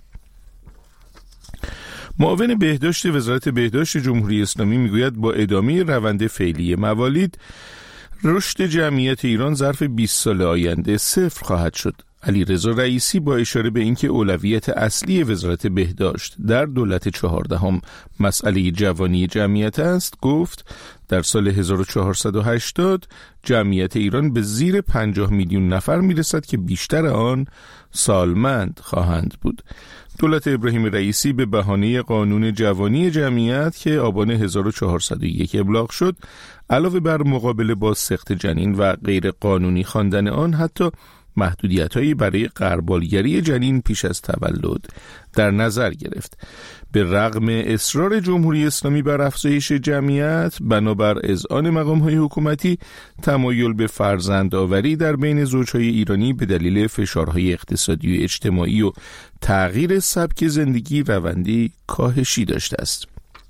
معاون بهداشت وزارت بهداشت جمهوری اسلامی میگوید با ادامه روند فعلی موالید رشد جمعیت ایران ظرف 20 سال آینده صفر خواهد شد. علیرضا رئیسی با اشاره به اینکه اولویت اصلی وزارت بهداشت در دولت 14 مسئله جوانی جمعیت است گفت در سال 1480 جمعیت ایران به زیر 50 میلیون نفر میرسد که بیشتر آن سالمند خواهند بود. دولت ابراهیم رئیسی به بهانه قانون جوانی جمعیت که آبان 1401 ابلاغ شد علاوه بر مقابله با سقط جنین و غیر قانونی خواندن آن حتی محدودیت‌هایی برای غربالگری جنین پیش از تولد در نظر گرفت. به رغم اصرار جمهوری اسلامی بر افزایش جمعیت، بنابر اذعان مقام‌های حکومتی تمایل به فرزندآوری در بین زوجهای ایرانی به دلیل فشارهای اقتصادی و اجتماعی و تغییر سبک زندگی روندی کاهشی داشته است.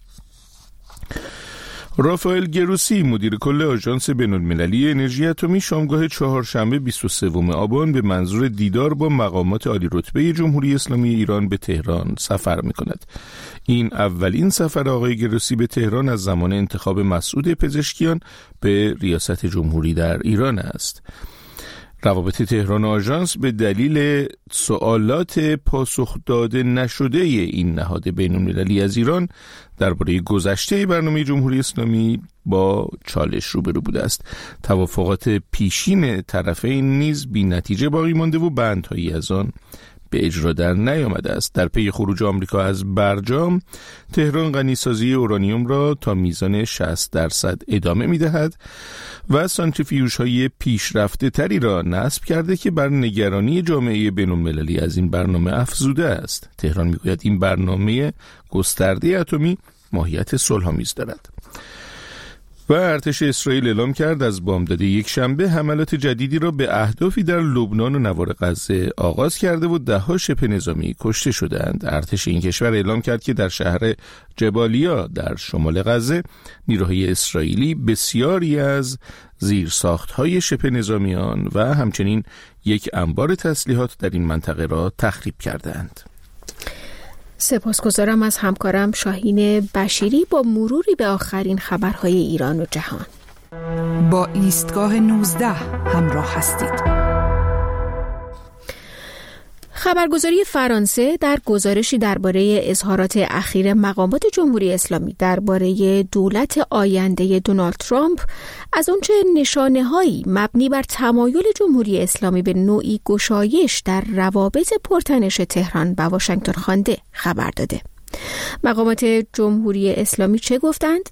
رافائل گروسی مدیر کل آژانس بین‌المللی انرژی اتمی شامگاه چهارشنبه 23 آبان به منظور دیدار با مقامات عالی رتبه جمهوری اسلامی ایران به تهران سفر می‌کند. این اولین سفر آقای گروسی به تهران از زمان انتخاب مسعود پزشکیان به ریاست جمهوری در ایران است. روابط تهران و آژانس به دلیل سوالات پاسخ داده نشده این نهاد بین‌المللی از ایران درباره گذشته برنامه جمهوری اسلامی با چالش روبرو بوده است. توافقات پیشین طرفین نیز بی نتیجه باقی مانده و بندهایی از آن به اجرا در نیامده است. در پی خروج آمریکا از برجام، تهران غنیسازی اورانیوم را تا میزان 60% ادامه می‌دهد و سانتریفیوژهای پیشرفته تری را نصب کرده که بر نگرانی جامعه بین‌المللی از این برنامه افزوده است. تهران میگوید این برنامه گسترده اتمی ماهیت صلح‌آمیز دارد. و ارتش اسرائیل اعلام کرد از بامداد یک شنبه حملات جدیدی را به اهدافی در لبنان و نوار غزه آغاز کرده و ده‌ها شبه نظامی کشته شدند. ارتش این کشور اعلام کرد که در شهر جبالیا در شمال غزه نیروهای اسرائیلی بسیاری از زیرساخت‌های شبه نظامیان و همچنین یک انبار تسلیحات در این منطقه را تخریب کردند.
سپاسگزارم از همکارم شاهین بشیری با مروری به آخرین خبرهای ایران و جهان.
با ایستگاه 19 همراه هستید.
خبرگزاری فرانسه در گزارشی درباره اظهارات اخیر مقامات جمهوری اسلامی درباره دولت آینده دونالد ترامپ از آنچه نشانه‌هایی مبنی بر تمایل جمهوری اسلامی به نوعی گشایش در روابط پرتنش تهران و واشنگتن خوانده خبر داده. مقامات جمهوری اسلامی چه گفتند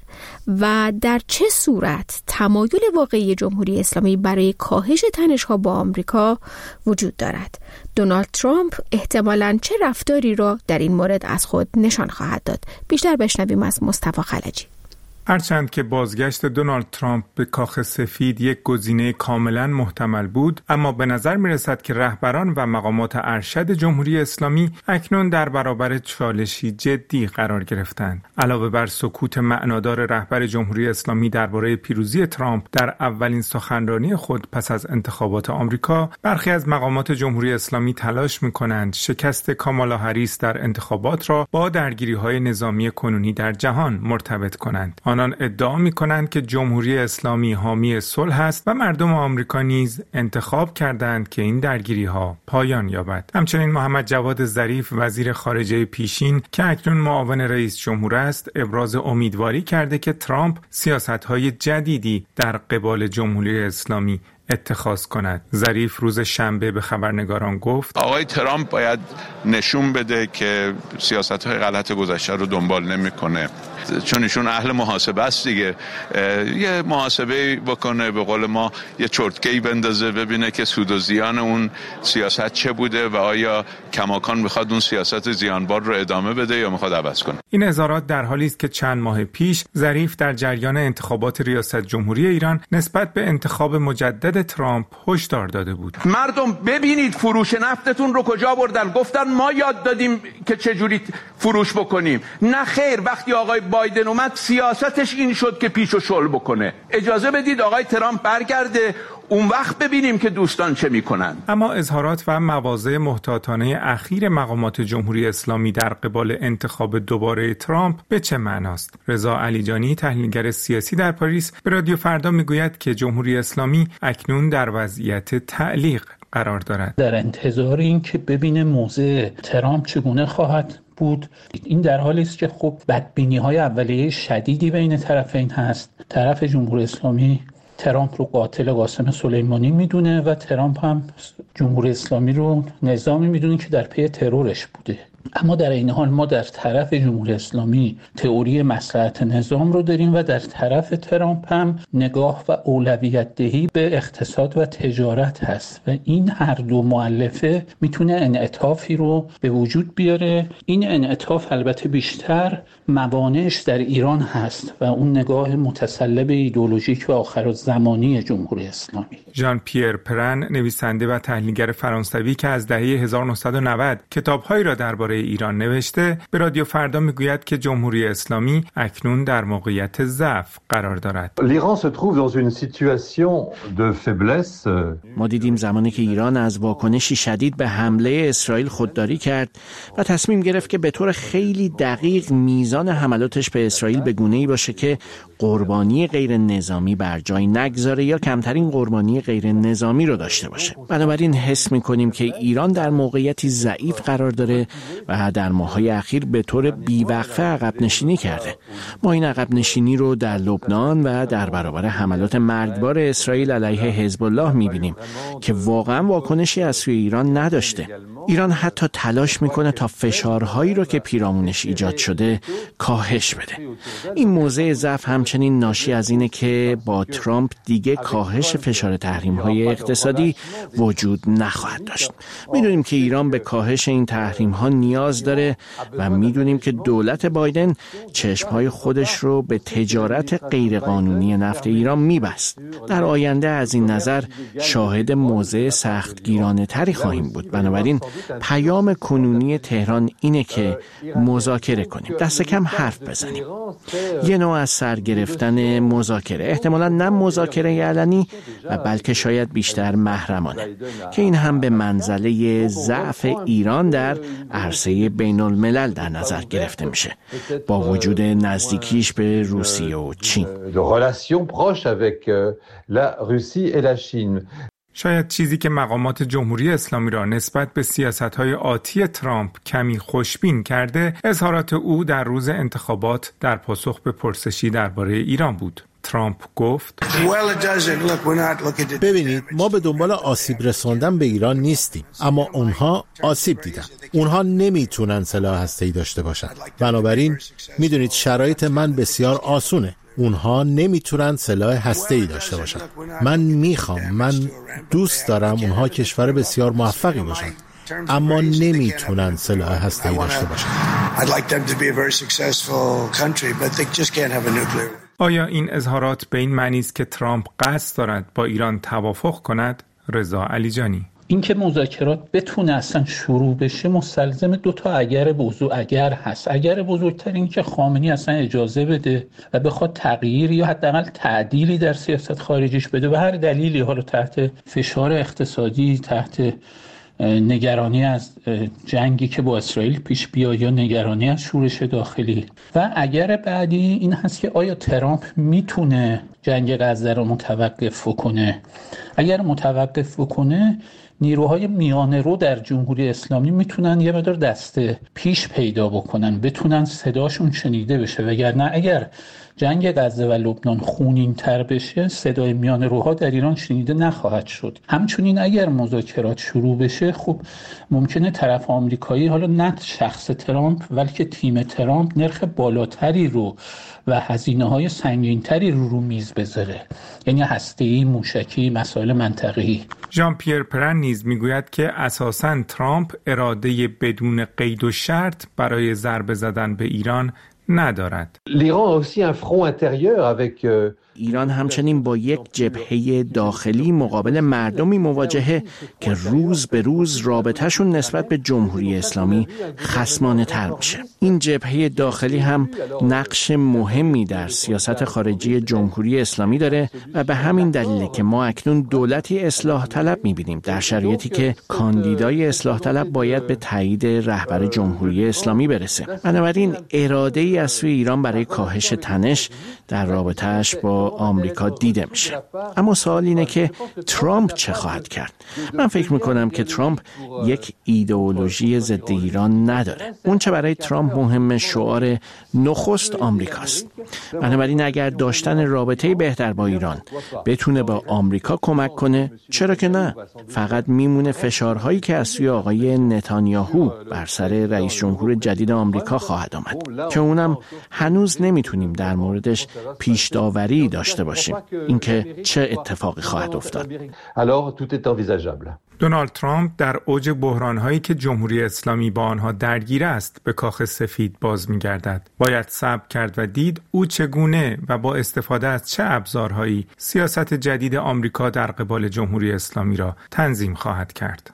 و در چه صورت تمایل واقعی جمهوری اسلامی برای کاهش تنش‌ها با آمریکا وجود دارد؟ دونالد ترامپ احتمالاً چه رفتاری را در این مورد از خود نشان خواهد داد؟ بیشتر بشنویم از مصطفی خلجی.
هرچند که بازگشت دونالد ترامپ به کاخ سفید یک گزینه کاملا محتمل بود، اما به نظر می رسد که رهبران و مقامات ارشد جمهوری اسلامی اکنون در برابر چالشی جدی قرار گرفتند. علاوه بر سکوت معنادار رهبر جمهوری اسلامی درباره پیروزی ترامپ در اولین سخنرانی خود پس از انتخابات آمریکا، برخی از مقامات جمهوری اسلامی تلاش می کنند شکست کامالا هریس در انتخابات را با درگیری‌های نظامی کنونی در جهان مرتبط کنند. آنان ادعا می‌کنند که جمهوری اسلامی حامی صلح است و مردم آمریکا نیز انتخاب کردند که این درگیری‌ها پایان یابد. همچنین محمد جواد ظریف وزیر خارجه پیشین که اکنون معاون رئیس جمهور است، ابراز امیدواری کرده که ترامپ سیاست‌های جدیدی در قبال جمهوری اسلامی اتخاذ کند. ظریف روز شنبه به خبرنگاران گفت
آقای ترامپ باید نشون بده که سیاست‌های غلط گذشته رو دنبال نمی‌کنه، چون ایشون اهل محاسبه است دیگه. یه محاسبه بکنه، به قول ما یه چرتکه‌ای بندازه، ببینه که سود و زیان اون سیاست چه بوده و آیا کماکان میخواد اون سیاست زیانبار رو ادامه بده یا میخواد عوض کنه.
این اظهارات در حالی است که چند ماه پیش ظریف در جریان انتخابات ریاست جمهوری ایران نسبت به انتخاب مجدد ترامپ هشدار داده بود.
مردم ببینید فروش نفتتون رو کجا بردن. گفتن ما یاد دادیم که چجوری فروش بکنیم. نه خیر، وقتی آقای بایدن اومد سیاستش این شد که پیش و شل بکنه. اجازه بدید آقای ترامپ برگرده، اون وقت ببینیم که دوستان چه میکنن.
اما اظهارات و مواضع محتاطانه اخیر مقامات جمهوری اسلامی در قبال انتخاب دوباره ترامپ به چه معناست؟ رضا علیجانی، تحلیلگر سیاسی در پاریس، به رادیو فردا میگوید که جمهوری اسلامی اکنون در وضعیت تعلیق قرار دارد.
در انتظار این که ببینه موضع ترامپ چگونه خواهد بود. این در حالی است که خب بدبینی‌های اولیه شدیدی بین طرفین هست. طرف جمهوری اسلامی ترامپ رو قاتل قاسم سلیمانی میدونه و ترامپ هم جمهوری اسلامی رو نظامی میدونه که در پی ترورش بوده. اما در این حال ما در طرف جمهوری اسلامی تئوری مصلحت نظام رو داریم و در طرف ترامپ هم نگاه و اولویت دهی به اقتصاد و تجارت هست و این هر دو مؤلفه میتونه انعطافی رو به وجود بیاره. این انعطاف البته بیشتر موانعش در ایران هست و اون نگاه متسلب ایدئولوژیک و آخرالزمانی جمهوری اسلامی.
ژان پیر پرن، نویسنده و تحلیلگر فرانسوی که از دهه 1990 کتاب‌هایی را درباره ایران نوشته، به رادیو فردا میگوید که جمهوری اسلامی اکنون در موقعیت ضعف قرار دارد.
ما دیدیم زمانی که ایران از واکنشی شدید به حمله اسرائیل خودداری کرد و تصمیم گرفت که به طور خیلی دقیق میزان حملاتش به اسرائیل به گونه‌ای باشه که قربانی غیر نظامی بر جای نگذاره یا کمترین قربانی غیر نظامی رو داشته باشه. بنابراین حس می‌کنیم که ایران در موقعیتی ضعیف قرار داره و در ماه‌های اخیر به طور بیوقفه عقب نشینی کرده. ما این عقب نشینی رو در لبنان و در برابر حملات مرگبار اسرائیل علیه حزب الله می‌بینیم که واقعا واکنشی از سوی ایران نداشته. ایران حتی تلاش میکنه تا فشارهایی رو که پیرامونش ایجاد شده کاهش بده. این موضع ضعف همچنین ناشی از اینه که با ترامپ دیگه کاهش فشار تحریم‌های اقتصادی وجود نخواهد داشت. میدونیم که ایران به کاهش این تحریم‌ها نیاز داره و میدونیم که دولت بایدن چشم‌های خودش رو به تجارت غیرقانونی نفت ایران میبست. در آینده از این نظر شاهد موضع سختگیرانه تری خواهیم بود. بنابراین پیام کنونی تهران اینه که مذاکره کنیم، دست کم حرف بزنیم. یه نوع از سرگرفتن مذاکره، احتمالاً نه مذاکره علنی و بلکه شاید بیشتر محرمانه، که این هم به منزله ضعف ایران در عرصه بین الملل در نظر گرفته میشه با وجود نزدیکیش به روسیه و چین.
شاید چیزی که مقامات جمهوری اسلامی را نسبت به سیاست‌های آتی ترامپ کمی خوشبین کرده، اظهارات او در روز انتخابات در پاسخ به پرسشی درباره ایران بود. ترامپ گفت:
ببینید، ما به دنبال آسیب رساندن به ایران نیستیم، اما اونها آسیب دیدن. اونها نمیتونن سلاح هسته‌ای داشته باشن. بنابراین میدونید شرایط من بسیار آسونه. اونها نمیتونن سلاح هسته‌ای داشته باشن. من دوست دارم اونها کشور بسیار موفقی باشن، اما نمیتونن سلاح هسته‌ای داشته باشن.
آیا این اظهارات به این معنی است که ترامپ قصد دارد با ایران توافق کند؟ رضا علیجانی:
اینکه مذاکرات بتونه اصلا شروع بشه مستلزم 2 تا اگر هست. اگر بزرگتر این که خامنه‌ای اصلا اجازه بده و بخواد تغییر یا حداقل تعدیلی در سیاست خارجیش بده، به هر دلیلی، حالا تحت فشار اقتصادی، تحت نگرانی از جنگی که با اسرائیل پیش بیاد یا نگرانی از شورش داخلی. و اگر بعدی این هست که آیا ترامپ میتونه جنگ غزه رو متوقف کنه. اگر متوقف کنه، نیروهای میانه رو در جمهوری اسلامی میتونن یه مقدار دسته پیش پیدا بکنن، بتونن صداشون شنیده بشه. وگرنه اگر جنگ غزه و لبنان خونین تر بشه، صدای میانه روها در ایران شنیده نخواهد شد. همچنین اگر مذاکرات شروع بشه، خب ممکنه طرف آمریکایی، حالا نه شخص ترامپ بلکه تیم ترامپ، نرخ بالاتری رو و هزینه‌های سنگین‌تری رو میز بذاره، یعنی هسته‌ای، موشکی، مسائل منطقه‌ای.
ژان پیر پرن نیز میگوید که اساساً ترامپ اراده بدون قید و شرط برای ضربه زدن به ایران ندارد.
ایران همچنین با یک جبهه داخلی مقابل مردمی مواجهه که روز به روز رابطه‌شون نسبت به جمهوری اسلامی خصمانه تر میشه. این جبهه داخلی هم نقش مهمی در سیاست خارجی جمهوری اسلامی داره و به همین دلیله که ما اکنون دولتی اصلاح طلب میبینیم، در شرایطی که کاندیدای اصلاح طلب باید به تایید رهبر جمهوری اسلامی برسه. بنابراین اراده ای از سوی ایران برای کاهش تنش در رابطه‌اش با آمریکا دیده میشه. اما سوال اینه که ترامپ چه خواهد کرد؟ من فکر میکنم که ترامپ یک ایدئولوژی ضد ایران نداره. اون چه برای ترامپ مهمه شعار نخست آمریکاست. بنابراین اگر داشتن رابطه بهتر با ایران بتونه با آمریکا کمک کنه، چرا که نه؟ فقط میمونه فشارهایی که از سوی آقای نتانیاهو بر سر رئیس جمهور جدید آمریکا خواهد آمد که اونم هنوز نمیتونیم در موردش پیش داوری داشته باشیم اینکه چه اتفاقی خواهد افتاد.
دونالد ترامپ در اوج بحران‌هایی که جمهوری اسلامی با آنها درگیر است به کاخ سفید باز می‌گردد. باید صبر کرد و دید او چگونه و با استفاده از چه ابزارهایی سیاست جدید آمریکا در قبال جمهوری اسلامی را تنظیم خواهد کرد.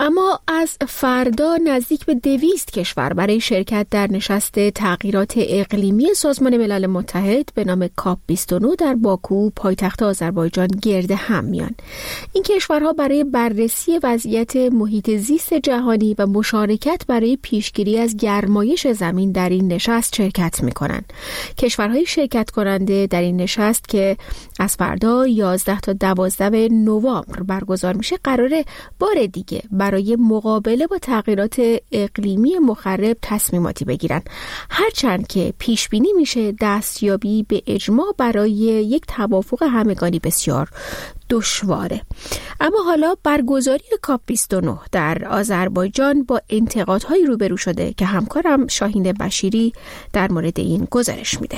اما از فردا نزدیک به 200 کشور برای شرکت در نشست تغییرات اقلیمی سازمان ملل متحد به نام کاپ 29 در باکو پایتخت آذربایجان گرد هم میان. این کشورها برای بررسی وضعیت محیط زیست جهانی و مشارکت برای پیشگیری از گرمایش زمین در این نشست شرکت میکنند. کشورهای شرکت کننده در این نشست که از فردا 11 تا 12 نوامبر برگزار میشه قراره بار دیگه برای مقابله با تغییرات اقلیمی مخرب تصمیماتی بگیرن، هرچند که پیش بینی میشه دستیابی به اجماع برای یک توافق همگانی بسیار دشواره. اما حالا برگزاری کاپ 29 در آذربایجان با انتقادهایی روبرو شده که همکارم شاهین بشیری در مورد این گزارش میده.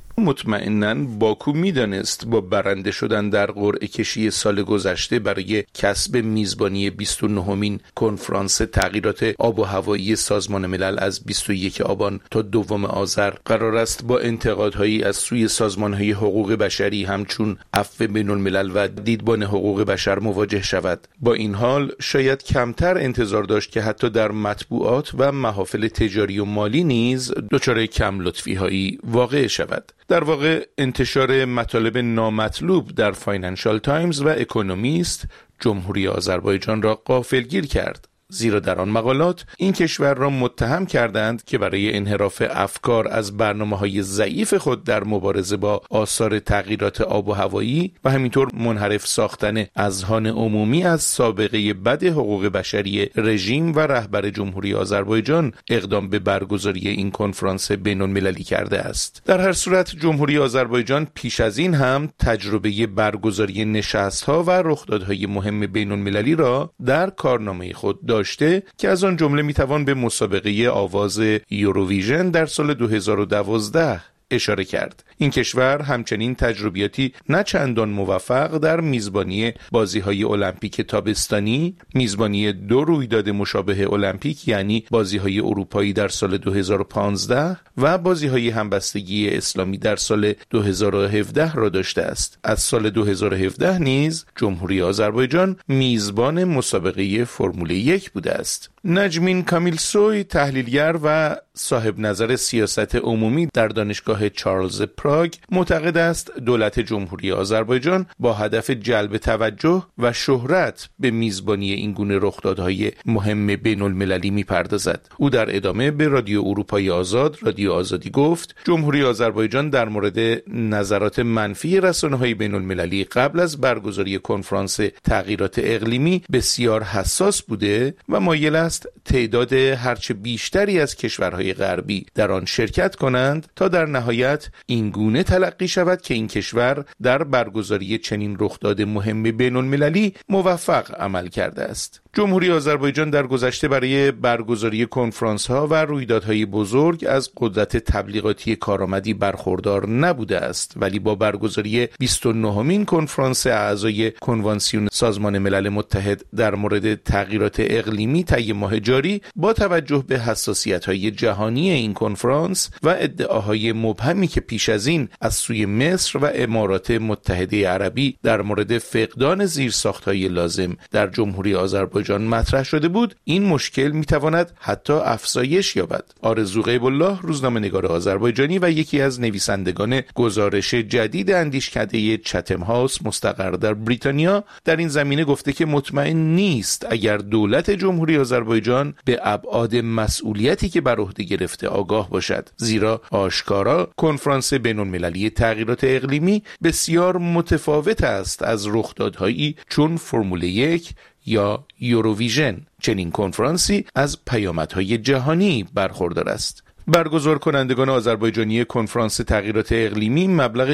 مطمئناً باکو میدانست با برنده شدن در قرعه کشی سال گذشته برای کسب میزبانی 29مین کنفرانس تغییرات آب و هوایی سازمان ملل از 21 آبان تا 2 آذر قرار است با انتقادهایی از سوی سازمان‌های حقوق بشری همچون عفو بین‌الملل و دیدبان حقوق بشر مواجه شود. با این حال شاید کمتر انتظار داشت که حتی در مطبوعات و محافل تجاری و مالی نیز دچار کم لطفی‌هایی واقع شود. در واقع انتشار مطالب نامطلوب در فاینانشال تایمز و اکونومیست جمهوری آذربایجان را غافلگیر کرد، زیرا در آن مقالات این کشور را متهم کردند که برای انحراف افکار از برنامه‌های ضعیف خود در مبارزه با آثار تغییرات آب و هوایی و همینطور منحرف ساختن اذهان عمومی از سابقه بد حقوق بشری رژیم و رهبر جمهوری آذربایجان اقدام به برگزاری این کنفرانس بین‌المللی کرده است. در هر صورت جمهوری آذربایجان پیش از این هم تجربه برگزاری نشست‌ها و رخدادهای مهم بین‌المللی را در کارنامه خود داشته که از آن جمله میتوان به مسابقه آواز یوروویژن در سال 2012 اشاره کرد. این کشور همچنین تجربیاتی نه چندان موفق در میزبانی بازی‌های المپیک تابستانی، میزبانی 2 رویداد مشابه المپیک یعنی بازی‌های اروپایی در سال 2015 و بازی‌های همبستگی اسلامی در سال 2017 را داشته است. از سال 2017 نیز جمهوری آذربایجان میزبان مسابقه فرمول 1 بوده است. نجمین کامیلسوی تحلیلگر و صاحب نظر سیاست عمومی در دانشگاه چارلز پراگ معتقد است دولت جمهوری آذربایجان با هدف جلب توجه و شهرت به میزبانی این گونه رخدادهای مهم بین المللی میپردازد. او در ادامه به رادیو اروپای آزاد، رادیو آزادی گفت جمهوری آذربایجان در مورد نظرات منفی رسانه‌های بین المللی قبل از برگزاری کنفرانس تغییرات اقلیمی بسیار حساس بوده و مایل است تعداد هرچه بیشتری از کشورهای غربی در آن شرکت کنند تا در نهایت این گونه تلقی شود که این کشور در برگزاری چنین رخداد مهم بین‌المللی موفق عمل کرده است. جمهوری آذربایجان در گذشته برای برگزاری کنفرانس‌ها و رویدادهای بزرگ از قدرت تبلیغاتی کارآمدی برخوردار نبوده است، ولی با برگزاری 29مین کنفرانس اعضای کنوانسیون سازمان ملل متحد در مورد تغییرات اقلیمی طی ماه جاری با توجه به حساسیت‌های جهانی این کنفرانس و ادعاهای مبهمی که پیش از این از سوی مصر و امارات متحده عربی در مورد فقدان زیرساخت‌های لازم در جمهوری آذربایجان مطرح شده بود، این مشکل میتواند حتی افزایش یابد. آرزو غیب‌الله روزنامه‌نگار آذربایجانی و یکی از نویسندگان گزارش جدید اندیشکده چتم هاوس مستقر در بریتانیا در این زمینه گفته که مطمئن نیست اگر دولت جمهوری آذربایجان به ابعاد مسئولیتی که بر عهده گرفته آگاه باشد، زیرا آشکارا کنفرانس بین‌المللی تغییرات اقلیمی بسیار متفاوت است از رخدادهایی چون فرمول 1 یا یوروویژن. چنین کنفرانسی از پیامدهای جهانی برخوردار است. برگزار کنندگان آذربایجانی کنفرانس تغییرات اقلیمی مبلغ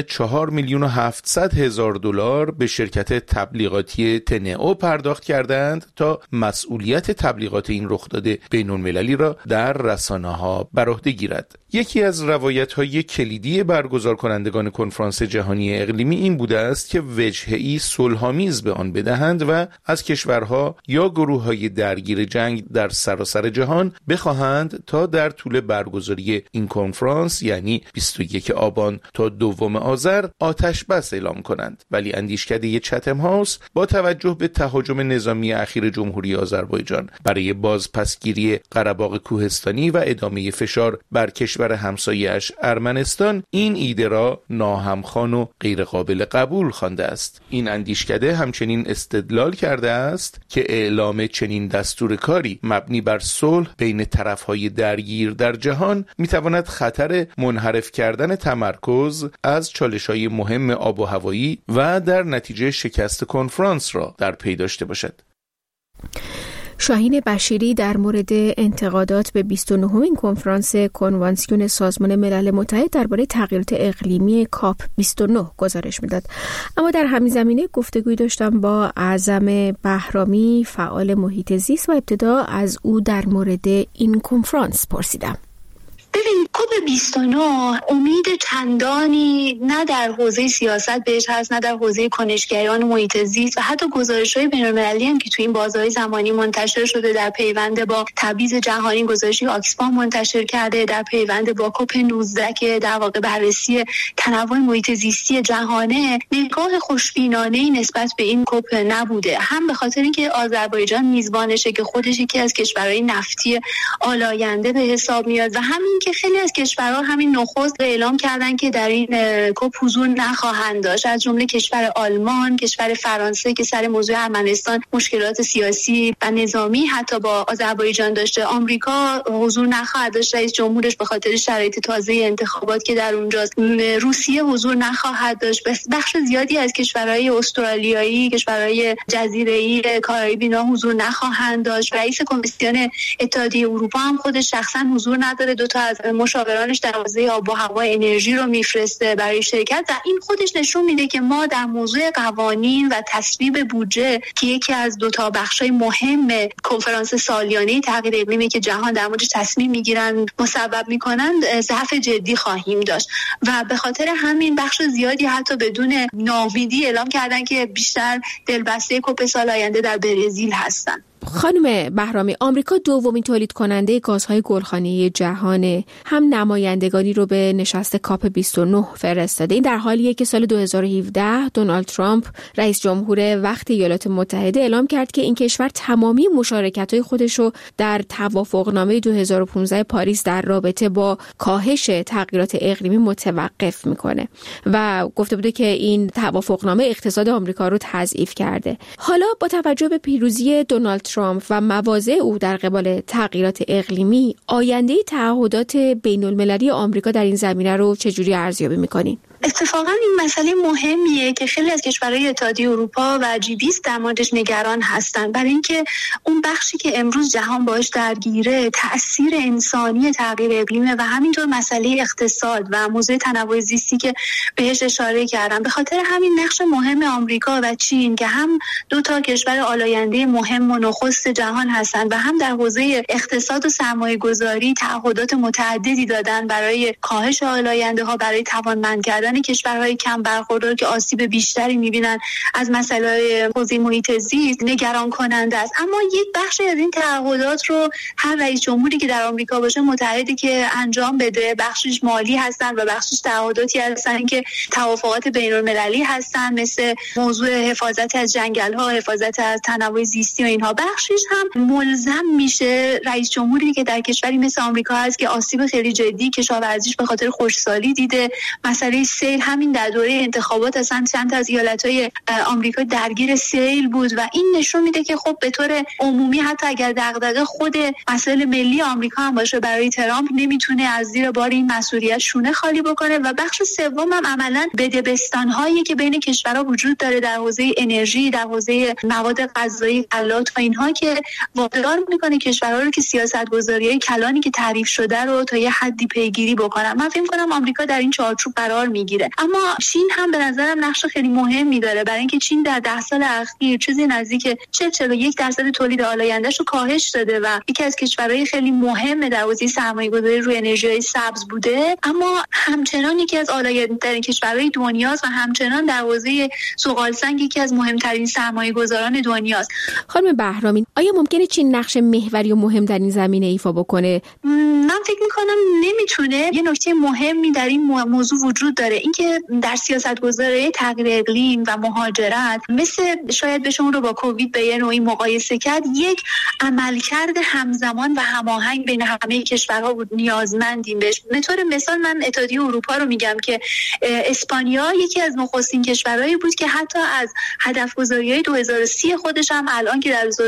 4,700,000 دلار به شرکت تبلیغاتی تنئو پرداخت کردند تا مسئولیت تبلیغات این رخداد بین‌المللی را در رسانه‌ها بر عهده گیرد. یکی از روایت‌های کلیدی برگزار کنندگان کنفرانس جهانی اقلیمی این بوده است که وجهه‌ای صلح‌آمیز به آن بدهند و از کشورها یا گروه‌های درگیر جنگ در سراسر جهان بخواهند تا در طول برگزاری برگزاری این کنفرانس یعنی 21 آبان تا 2 آذر آتش بس اعلام کنند، ولی اندیشکده چتم هاوس با توجه به تهاجم نظامی اخیر جمهوری آذربایجان برای بازپسگیری قره‌باغ کوهستانی و ادامه فشار بر کشور همسایه‌اش ارمنستان این ایده را ناهمخوان و غیر قابل قبول خوانده است. این اندیشکده همچنین استدلال کرده است که اعلام چنین دستور کاری مبنی بر صلح بین طرف‌های درگیر در جهان می‌تواند خطر منحرف کردن تمرکز از چالش‌های مهم آب و هوایی و در نتیجه شکست کنفرانس را در پی داشته باشد.
شاهین بشیری در مورد انتقادات به 29مین کنفرانس کنوانسیون سازمان ملل متحد درباره تغییرات اقلیمی کاپ 29 گزارش میداد. اما در همین زمینه گفتگوی داشتم با اعظم بهرامی، فعال محیط زیست، و ابتدا از او در مورد این کنفرانس پرسیدم.
ببین، کوپ 29 امید چندانی نه در حوزه سیاست بهش هست، نه در حوزه کنشگران محیط زیست و حتی گزارش‌های بین‌المللی هم که تو این بازه‌های زمانی منتشر شده در پیوند با تبعیض جهانی، گزارشی آکسفام منتشر کرده در پیوند با کوپ 19 که در واقع بررسی تنوع محیط زیستی جهانه، نگاه خوشبینانه‌ای نسبت به این کوپ نبوده. هم به خاطر اینکه آذربایجان میزبانشه که خودش یکی از کشورهای نفتی آلاینده به حساب میاد و همین که خیلی از کشورها همین نخست اعلام کردن که در این کوپ حضور نخواهند داشت، از جمله کشور آلمان، کشور فرانسه که سر موضوع ارمنستان مشکلات سیاسی و نظامی حتی با آذربایجان داشته. آمریکا حضور نخواهد داشت، رئیس جمهورش به خاطر شرایط تازه انتخابات که در اونجاست. روسیه حضور نخواهد داشت. بخش زیادی از کشورهای استرالیایی، کشورهای جزیره‌ای کارائیبی اینا حضور نخواهند داشت. رئیس کمیسیون اتحادیه اروپا هم خودش شخصا حضور نداره، دو تا از مشاورانش در حوزه آب و هوا انرژی رو میفرسته برای شرکت و این خودش نشون میده که ما در موضوع قوانین و تصویب بودجه که یکی از دو تا بخشای مهم کنفرانس سالیانه تغییر اقلیمی که جهان در موردش تصمیم میگیرن مسبب میکنن ضعف جدی خواهیم داشت و به خاطر همین بخش زیادی حتی بدون ناامیدی اعلام کردن که بیشتر دلبسته کوپ سال آینده در برزیل هستن.
خانم بهرامی، آمریکا دومین تولید کننده گازهای گلخانه‌ای جهانه، هم نمایندگانی رو به نشست کاپ 29 فرستاده. این در حالیه که سال 2017 دونالد ترامپ رئیس جمهور وقت ایالات متحده اعلام کرد که این کشور تمامی مشارکت‌های خودش رو در توافقنامه 2015 پاریس در رابطه با کاهش تغییرات اقلیمی متوقف میکنه و گفته بوده که این توافقنامه اقتصاد آمریکا رو تضعیف کرده. حالا با توجه به پیروزی دونالد ترامپ و مواضع او در قبال تغییرات اقلیمی، آینده تعهدات بین‌المللی آمریکا در این زمینه رو چجوری ارزیابی می‌کنین؟
اتفاقا این مسئله مهمیه که خیلی از کشورهای اتحادیه اروپا و G20 در موردش نگران هستن، برای اینکه اون بخشی که امروز جهان باهاش درگیره تأثیر انسانی تغییر اقلیمه و همینطور مسئله اقتصاد و موضوع تنوع زیستی که بهش اشاره کردم. به خاطر همین نقش مهم آمریکا و چین که هم دو تا کشور آلاینده مهم و نخست جهان هستن و هم در حوزه اقتصاد و سرمایه‌گذاری تعهدات متعددی دادن برای کاهش آلاینده‌ها، برای توانمند کردن کشورهای کم برخوردار که آسیب بیشتری می‌بینن از مسائل حوزه محیط زیست نگران کننده است. اما یک بخش از این تعهدات رو هر رئیس جمهوری که در آمریکا باشه متعهده که انجام بده. بخشش مالی هستن و بخشش تعهداتی هستن که توافقات بین‌المللی هستن، مثل موضوع حفاظت از جنگل‌ها، حفاظت از تنوع زیستی و اینها. بخشش هم ملزم میشه رئیس جمهوری که در کشوری مثل آمریکا هست که آسیب خیلی جدی کشاورزیش به خاطر خشکسالی دیده، مسئله سیل همین در دوره انتخابات اصلا چند تا از ایالت‌های آمریکا درگیر سیل بود و این نشون میده که خب به طور عمومی حتی اگر دغدغه خود مسائل ملی آمریکا هم باشه، برای ترامپ نمیتونه از زیر بار این مسئولیت شونه خالی بکنه. و بخش سوم هم عملاً بدبستان‌هایی که بین کشورها وجود داره در حوزه انرژی، در حوزه مواد غذایی، غلات و اینها که وادار میکنه کشورها رو که سیاست‌گذاری‌های کلانی که تعریف شده رو تا یه حدی پیگیری بکنن. من فکر می‌کنم آمریکا در این چارچوب قرار میگیره میگیره. اما چین هم به نظرم نقش خیلی مهمی داره، برای اینکه چین در 10 سال اخیر چیزی نزدیک 41% تولید آلاینده‌اش رو کاهش داده و یکی از کشورهای خیلی مهم در حوزه سرمایه‌گذاری روی انرژی سبز بوده، اما همچنان یکی از آلاینده‌ترین کشورهای دنیاست و همچنان در حوزه زغال‌سنگ یکی از مهمترین سرمایه‌گذاران دنیاست.
خانم بهرامی، آیا ممکنه چین نقش محوری و مهم در این زمینه ایفا بکنه؟
من فکر می‌کنم نمیتونه. یه نکته مهمی در این موضوع وجود داره، اینکه در سیاست‌گذاری تغییر اقلیم و مهاجرت مثل شاید بشه اون رو با کووید به یه نوعی مقایسه کرد، یک عملکرد همزمان و هماهنگ بین همه کشورها بود، نیازمندیم بهش. به طور مثال من اتحادیه اروپا رو میگم که اسپانیا یکی از نخستین کشورهایی بود که حتی از هدف‌گذاری‌های 2030 خودش هم الان که در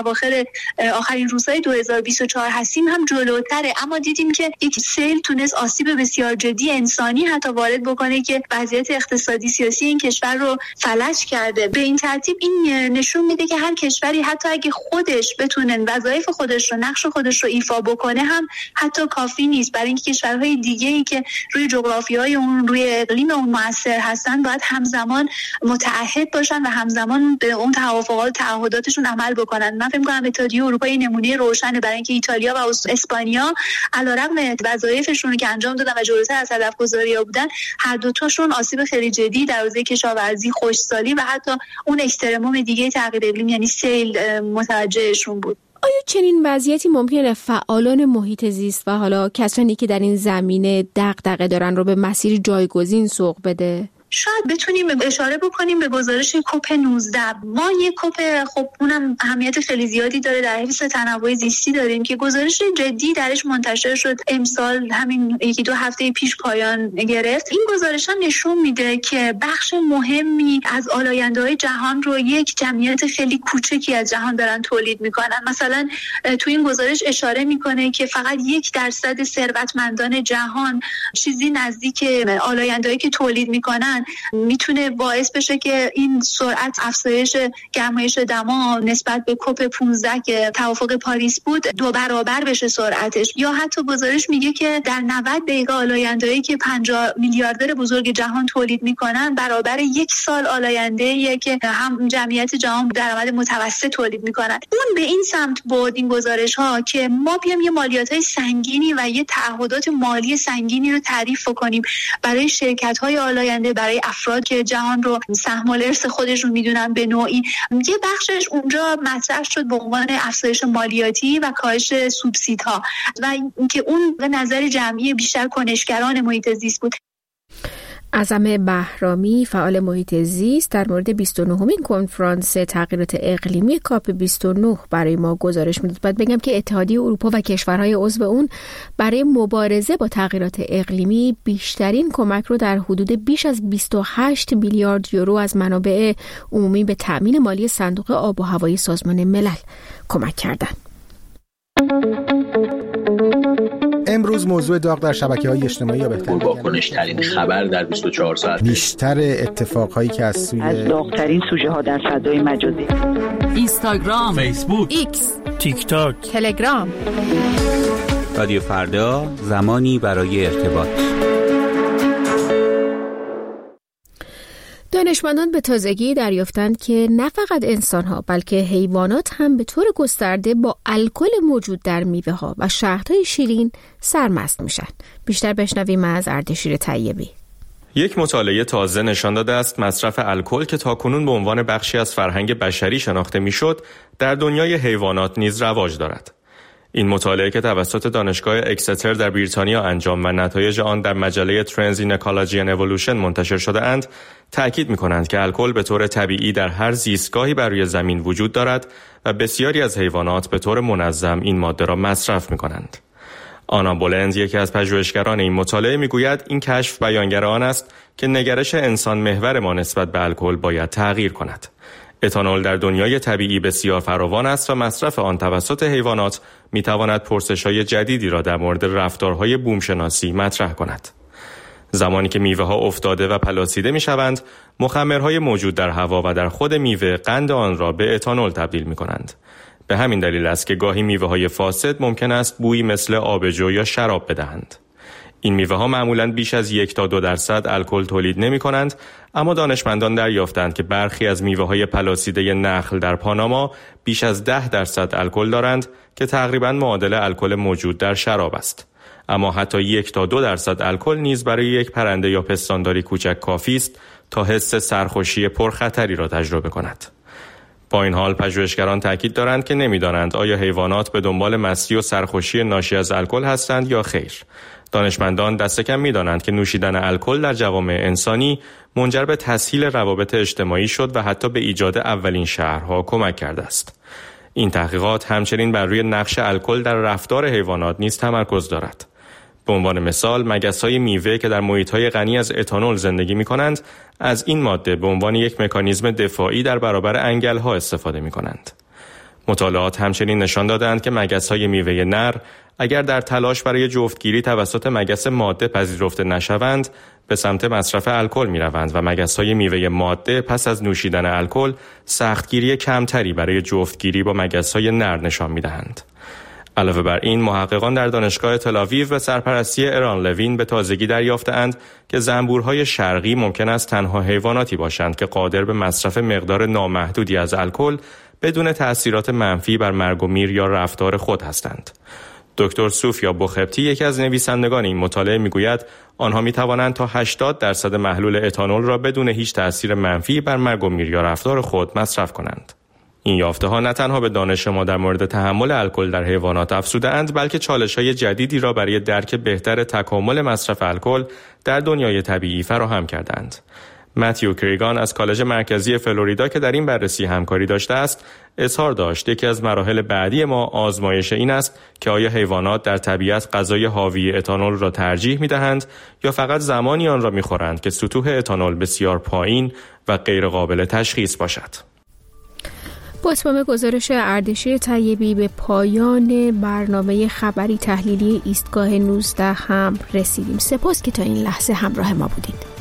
آخرین روزهای 2024 هستیم هم جلوتره، اما دیدیم که یک سیل تونست آسیب بسیار جدی انسانی حتی وارد بکنه که وضعیت اقتصادی سیاسی این کشور رو فلج کرده. به این ترتیب این نشون میده که هر کشوری حتی اگه خودش بتونه وظایف خودش رو، نقش خودش رو ایفا بکنه هم حتی کافی نیست، برای اینکه کشورهای دیگه‌ای که روی جغرافیای اون، روی اقلیم اون مؤثر هستن باید همزمان متعهد باشن و همزمان به اون توافقات تعهداتشون عمل بکنن. من فکر می‌کنم اتحادیه اروپا این نمونه روشنه، برای اینکه ایتالیا و اسپانیا علیرغم وظایفشون که انجام دادن و جلوتر از هدف‌گذاری‌ها بودن، هر دو تاشون آسیب خیلی جدی در حوزه کشاورزی، خشکسالی و حتی اون اکسترموم دیگه تغییر اقلیم یعنی سیل متوجهشون بود.
آیا چنین وضعیتی ممکنه فعالان محیط زیست و حالا کسانی که در این زمینه دغدغه دارن رو به مسیر جایگزین سوق بده؟
شاید بتونیم اشاره بکنیم به گزارش کوپ 19. ما یک کوپ، خب اونم اهمیت خیلی زیادی داره، در حفظ تنوع زیستی داریم که گزارش جدی درش منتشر شد امسال، همین 1-2 هفته پیش پایان گرفت. این گزارش هم نشون میده که بخش مهمی از آلاینده‌های جهان رو یک جمعیت خیلی کوچکی از جهان دارن تولید میکنن. مثلا تو این گزارش اشاره میکنه که فقط 1% ثروتمندان جهان چیزی نزدیک آلاینده‌هایی که تولید میکنن میتونه باعث بشه که این سرعت افزایش گرمایش دما نسبت به کوپ 15 که توافق پاریس بود 2 برابر بشه سرعتش. یا حتی گزارش میگه که در 90 دقیقه آلاینده‌ای که 50 میلیاردر بزرگ جهان تولید میکنن برابر 1 سال آلاینده‌ای که هم جمعیت جهان درآمد متوسط تولید میکنن. اون به این سمت بود این گزارش ها که ما بیام یه مالیات‌های سنگینی و یه تعهدات مالی سنگینی رو تعریف کنیم برای شرکت‌های آلاینده، برای افراد که جهان رو سهم الارث خودشون میدونن به نوعی. یه بخشش اونجا مطرح شد به عنوان افزایش مالیاتی و کاهش سوبسیدها و اینکه اون به نظر جمعی بیشتر کنشگران محیط زیست بود.
اعظم بهرامی، فعال محیط زیست، در مورد 29مین کنفرانس تغییرات اقلیمی کاپ 29 برای ما گزارش میداد. باید بگم که اتحادیه اروپا و کشورهای عضو اون برای مبارزه با تغییرات اقلیمی بیشترین کمک رو در حدود بیش از 28 میلیارد یورو از منابع عمومی به تأمین مالی صندوق آب و هوایی سازمان ملل کمک کردند.
امروز موضوع داغ در شبکه‌های اجتماعی یا بهتر
واکنش‌ترین خبر در 24 ساعت،
بیشتر اتفاقهایی که از
داغ‌ترین سوژه‌ها در فضای مجازی،
اینستاگرام،
فیسبوک،
ایکس،
تیک تاک،
تلگرام.
رادیو فردا، زمانی برای ارتباط.
دانشمندان به تازگی دریافتند که نه فقط انسان‌ها بلکه حیوانات هم به طور گسترده با الکل موجود در میوه‌ها و شهدهای شیرین سرمست میشن. بیشتر بشنویم از اردشیر طیبی.
یک مطالعه تازه نشان داده است مصرف الکل که تاکنون به عنوان بخشی از فرهنگ بشری شناخته میشد، در دنیای حیوانات نیز رواج دارد. این مطالعه که توسط دانشگاه اکستر در بریتانیا انجام و نتایج آن در مجله Trends in Ecology and Evolution منتشر شده اند، تأکید می‌کنند که الکل به طور طبیعی در هر زیستگاهی بر روی زمین وجود دارد و بسیاری از حیوانات به طور منظم این ماده را مصرف می‌کنند. آنا بولند، یکی از پژوهشگران این مطالعه، میگوید این کشف بیانگر آن است که نگرش انسان محور ما نسبت به الکل باید تغییر کند. اتانول در دنیای طبیعی بسیار فراوان است و مصرف آن توسط حیوانات میتواند پرسش‌های جدیدی را در مورد رفتارهای بومشناسی مطرح کند. زمانی که میوه‌ها افتاده و پلاسیده میشوند، مخمرهای موجود در هوا و در خود میوه قند آن را به اتانول تبدیل میکنند. به همین دلیل است که گاهی میوه‌های فاسد ممکن است بویی مثل آبجو یا شراب بدهند. این میوه ها معمولاً بیش از 1 تا 2% الکل تولید نمی کنند، اما دانشمندان دریافتند که برخی از میوه های پلاسیده نخل در پاناما بیش از 10% الکل دارند که تقریباً معادل الکل موجود در شراب است. اما حتی 1 تا 2% الکل نیز برای یک پرنده یا پستانداری کوچک کافی است تا حس سرخوشی پرخطری را تجربه کند. با این حال پژوهشگران تاکید دارند که نمی‌دانند آیا حیوانات به دنبال مستی و سرخوشی ناشی از الکل هستند یا خیر. دانشمندان دست کم می‌دانند که نوشیدن الکل در جوامع انسانی منجر به تسهیل روابط اجتماعی شد و حتی به ایجاد اولین شهرها کمک کرده است. این تحقیقات همچنین بر روی نقش الکل در رفتار حیوانات نیز تمرکز دارد. به عنوان مثال، مگس‌های میوه که در محیط‌های غنی از اتانول زندگی می‌کنند، از این ماده به عنوان یک مکانیزم دفاعی در برابر انگل‌ها استفاده می‌کنند. مطالعات همچنین نشان دادند که مگس‌های میوه نر اگر در تلاش برای جفتگیری توسط مگس ماده پذیرفته نشوند، به سمت مصرف الکل می‌روند و مگس‌های میوه ماده پس از نوشیدن الکل سختگیری کمتری برای جفتگیری با مگس‌های نر نشان می‌دهند. علاوه بر این، محققان در دانشگاه تل‌آویو به سرپرستی اران لوین به تازگی دریافتند که زنبورهای شرقی ممکن است تنها حیواناتی باشند که قادر به مصرف مقدار نامحدودی از الکل بدون تأثیرات منفی بر مرگ و میر یا رفتار خود هستند. دکتر سوفیا بوخبتی، یکی از نویسندگان این مطالعه، میگوید آنها میتوانند تا 80% محلول اتانول را بدون هیچ تأثیر منفی بر مرگ و میر یا رفتار خود مصرف کنند. این یافته‌ها نه تنها به دانش ما در مورد تحمل الکل در حیوانات افزوده‌اند، بلکه چالش‌های جدیدی را برای درک بهتر تکامل مصرف الکل در دنیای طبیعی فراهم کردند. متیو کریگان از کالج مرکزی فلوریدا که در این بررسی همکاری داشته است، اظهار داشت یکی از مراحل بعدی ما آزمایش این است که آیا حیوانات در طبیعت غذای حاوی اتانول را ترجیح می‌دهند یا فقط زمانی آن را می‌خورند که سطوح اتانول بسیار پایین و غیر قابل تشخیص باشد.
با اتمام گزارش اردشیر طیبی به پایان برنامه خبری تحلیلی ایستگاه 19 هم رسیدیم. سپاس که تا این لحظه همراه ما بودید.